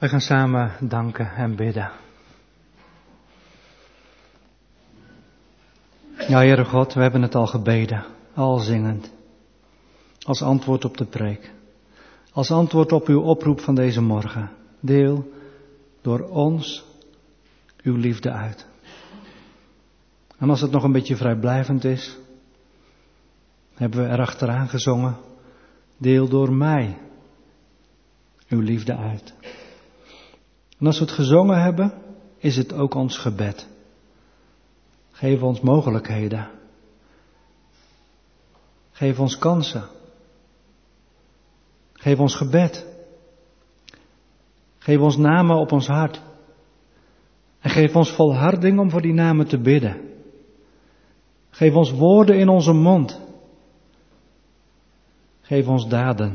Wij gaan samen danken en bidden. Ja, Heere God, we hebben het al gebeden, al zingend. Als antwoord op de preek. Als antwoord op uw oproep van deze morgen. Deel door ons uw liefde uit. En als het nog een beetje vrijblijvend is, hebben we erachteraan gezongen. Deel door mij uw liefde uit. En als we het gezongen hebben, is het ook ons gebed. Geef ons mogelijkheden. Geef ons kansen. Geef ons gebed. Geef ons namen op ons hart. En geef ons volharding om voor die namen te bidden. Geef ons woorden in onze mond. Geef ons daden.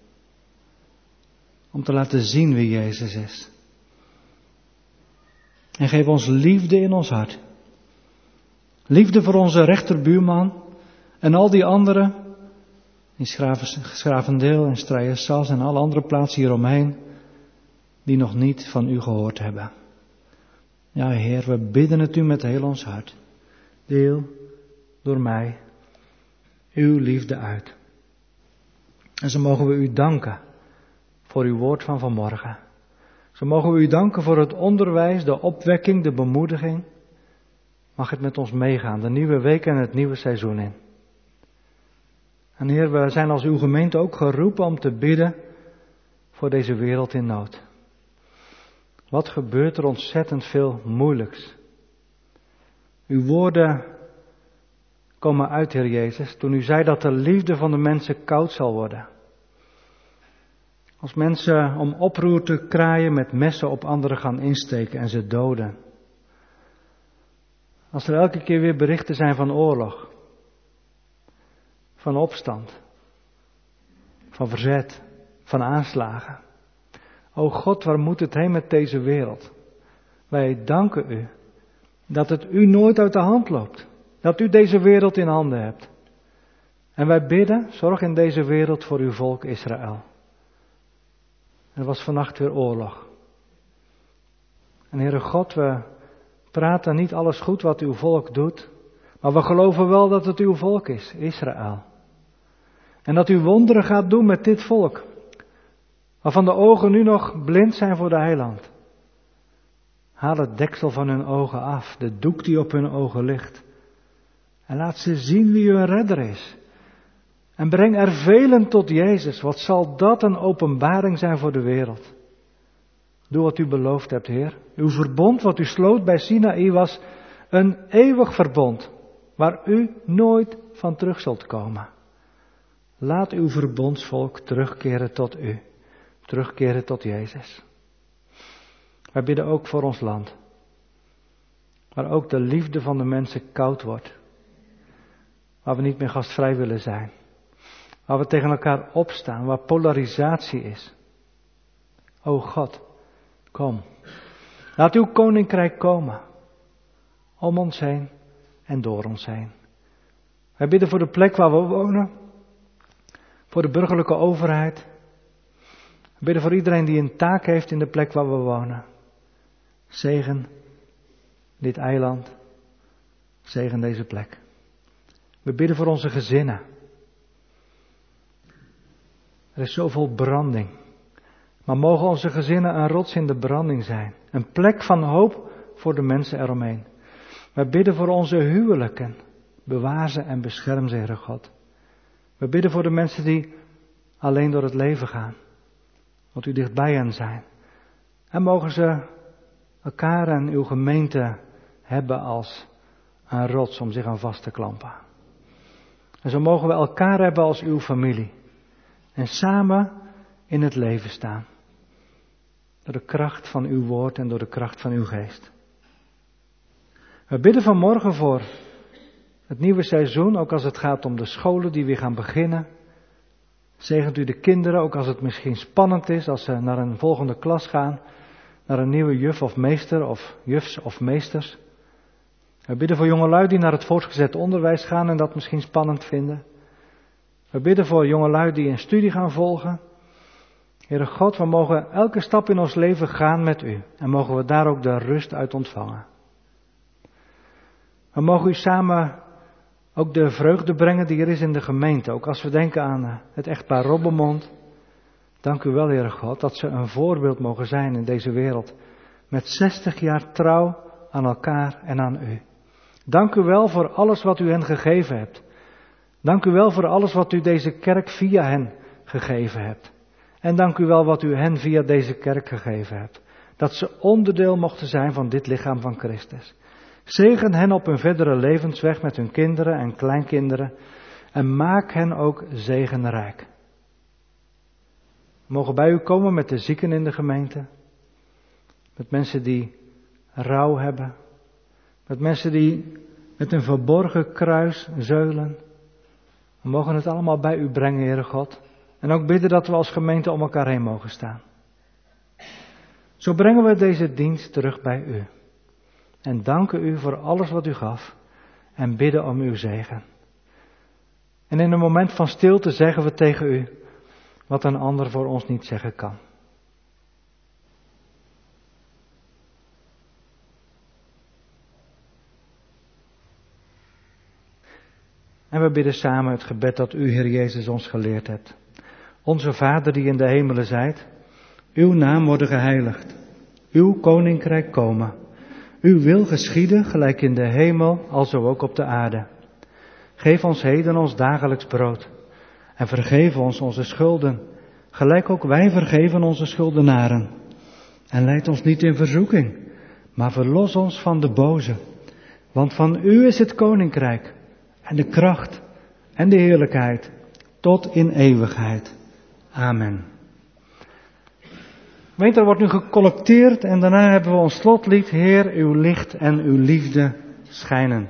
Om te laten zien wie Jezus is. En geef ons liefde in ons hart. Liefde voor onze rechterbuurman en al die anderen, in Schravendeel en Strijensas en alle andere plaatsen hieromheen, die nog niet van u gehoord hebben. Ja, Heer, we bidden het u met heel ons hart. Deel door mij uw liefde uit. En zo mogen we u danken voor uw woord van vanmorgen. Zo mogen we u danken voor het onderwijs, de opwekking, de bemoediging. Mag het met ons meegaan, de nieuwe week en het nieuwe seizoen in. En Heer, we zijn als uw gemeente ook geroepen om te bidden voor deze wereld in nood. Wat gebeurt er ontzettend veel moeilijks. Uw woorden komen uit, Heer Jezus, toen u zei dat de liefde van de mensen koud zal worden. Als mensen om oproer te kraaien met messen op anderen gaan insteken en ze doden. Als er elke keer weer berichten zijn van oorlog, van opstand, van verzet, van aanslagen. O God, waar moet het heen met deze wereld? Wij danken u dat het u nooit uit de hand loopt. Dat u deze wereld in handen hebt. En wij bidden, zorg in deze wereld voor uw volk Israël. Er was vannacht weer oorlog. En Heere God, we praten niet alles goed wat uw volk doet. Maar we geloven wel dat het uw volk is, Israël. En dat u wonderen gaat doen met dit volk. Waarvan de ogen nu nog blind zijn voor de heiland. Haal het deksel van hun ogen af, de doek die op hun ogen ligt. En laat ze zien wie hun redder is. En breng er velen tot Jezus. Wat zal dat een openbaring zijn voor de wereld. Doe wat u beloofd hebt, Heer. Uw verbond wat u sloot bij Sinaï was een eeuwig verbond. Waar u nooit van terug zult komen. Laat uw verbondsvolk terugkeren tot u. Terugkeren tot Jezus. Wij bidden ook voor ons land. Waar ook de liefde van de mensen koud wordt. Waar we niet meer gastvrij willen zijn. Waar we tegen elkaar opstaan. Waar polarisatie is. O God, kom. Laat uw koninkrijk komen. Om ons heen en door ons heen. Wij bidden voor de plek waar we wonen. Voor de burgerlijke overheid. We bidden voor iedereen die een taak heeft in de plek waar we wonen. Zegen dit eiland. Zegen deze plek. We bidden voor onze gezinnen. Er is zoveel branding. Maar mogen onze gezinnen een rots in de branding zijn. Een plek van hoop voor de mensen eromheen. We bidden voor onze huwelijken. Bewaar ze en bescherm ze, Heere God. We bidden voor de mensen die alleen door het leven gaan. Want u dichtbij hen zijn. En mogen ze elkaar en uw gemeente hebben als een rots om zich aan vast te klampen. En zo mogen we elkaar hebben als uw familie. En samen in het leven staan. Door de kracht van uw woord en door de kracht van uw geest. We bidden vanmorgen voor het nieuwe seizoen, ook als het gaat om de scholen die weer gaan beginnen. Zegent u de kinderen, ook als het misschien spannend is, als ze naar een volgende klas gaan. Naar een nieuwe juf of meester, of jufs of meesters. We bidden voor jongelui die naar het voortgezet onderwijs gaan en dat misschien spannend vinden. We bidden voor jongelui die een studie gaan volgen. Heere God, we mogen elke stap in ons leven gaan met u. En mogen we daar ook de rust uit ontvangen. We mogen u samen ook de vreugde brengen die er is in de gemeente. Ook als we denken aan het echtpaar Robbermond. Dank u wel, Heere God, dat ze een voorbeeld mogen zijn in deze wereld. Met zestig jaar trouw aan elkaar en aan u. Dank u wel voor alles wat u hen gegeven hebt. Dank u wel voor alles wat u deze kerk via hen gegeven hebt. En dank u wel wat u hen via deze kerk gegeven hebt. Dat ze onderdeel mochten zijn van dit lichaam van Christus. Zegen hen op hun verdere levensweg met hun kinderen en kleinkinderen. En maak hen ook zegenrijk. We mogen bij u komen met de zieken in de gemeente. Met mensen die rouw hebben. Met mensen die met een verborgen kruis zeulen. We mogen het allemaal bij u brengen, Heere God. En ook bidden dat we als gemeente om elkaar heen mogen staan. Zo brengen we deze dienst terug bij u. En danken u voor alles wat u gaf. En bidden om uw zegen. En in een moment van stilte zeggen we tegen u wat een ander voor ons niet zeggen kan. En we bidden samen het gebed dat u, Heer Jezus, ons geleerd hebt. Onze Vader die in de hemelen zijt, uw naam worden geheiligd. Uw koninkrijk komen. Uw wil geschieden, gelijk in de hemel, alzo ook op de aarde. Geef ons heden ons dagelijks brood. En vergeef ons onze schulden, gelijk ook wij vergeven onze schuldenaren. En leid ons niet in verzoeking, maar verlos ons van de boze. Want van u is het koninkrijk, en de kracht, en de heerlijkheid, tot in eeuwigheid. Amen. Weet, er wordt nu gecollecteerd en daarna hebben we ons slotlied, Heer, uw licht en uw liefde schijnen.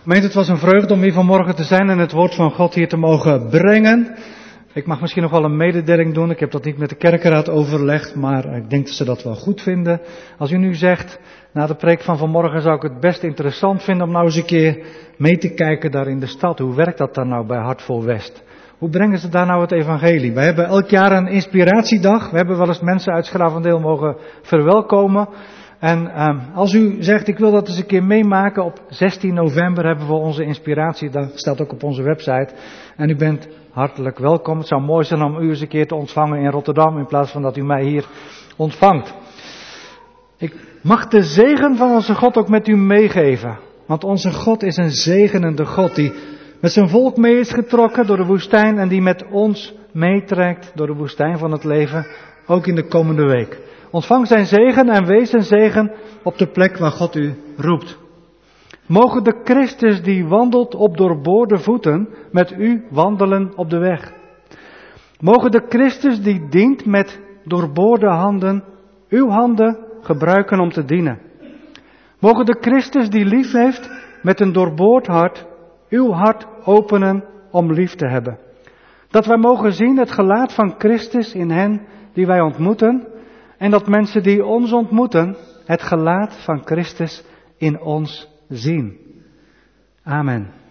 Gemeente, het was een vreugde om hier vanmorgen te zijn en het woord van God hier te mogen brengen. Ik mag misschien nog wel een mededeling doen. Ik heb dat niet met de kerkenraad overlegd, maar ik denk dat ze dat wel goed vinden. Als u nu zegt, na de preek van vanmorgen zou ik het best interessant vinden om nou eens een keer mee te kijken daar in de stad. Hoe werkt dat dan nou bij Hartvol West? Hoe brengen ze daar nou het evangelie? Wij hebben elk jaar een inspiratiedag. We hebben wel eens mensen uit Schravendeel mogen verwelkomen. En um, als u zegt, ik wil dat eens een keer meemaken, op zestien november hebben we onze inspiratiedag, staat ook op onze website. En u bent hartelijk welkom. Het zou mooi zijn om u eens een keer te ontvangen in Rotterdam, in plaats van dat u mij hier ontvangt. Ik mag de zegen van onze God ook met u meegeven. Want onze God is een zegenende God die met zijn volk mee is getrokken door de woestijn en die met ons meetrekt door de woestijn van het leven, ook in de komende week. Ontvang zijn zegen en wees een zegen op de plek waar God u roept. Mogen de Christus die wandelt op doorboorde voeten met u wandelen op de weg. Mogen de Christus die dient met doorboorde handen uw handen gebruiken om te dienen. Mogen de Christus die lief heeft met een doorboord hart uw hart openen om lief te hebben. Dat wij mogen zien het gelaat van Christus in hen die wij ontmoeten. En dat mensen die ons ontmoeten het gelaat van Christus in ons zien. Amen.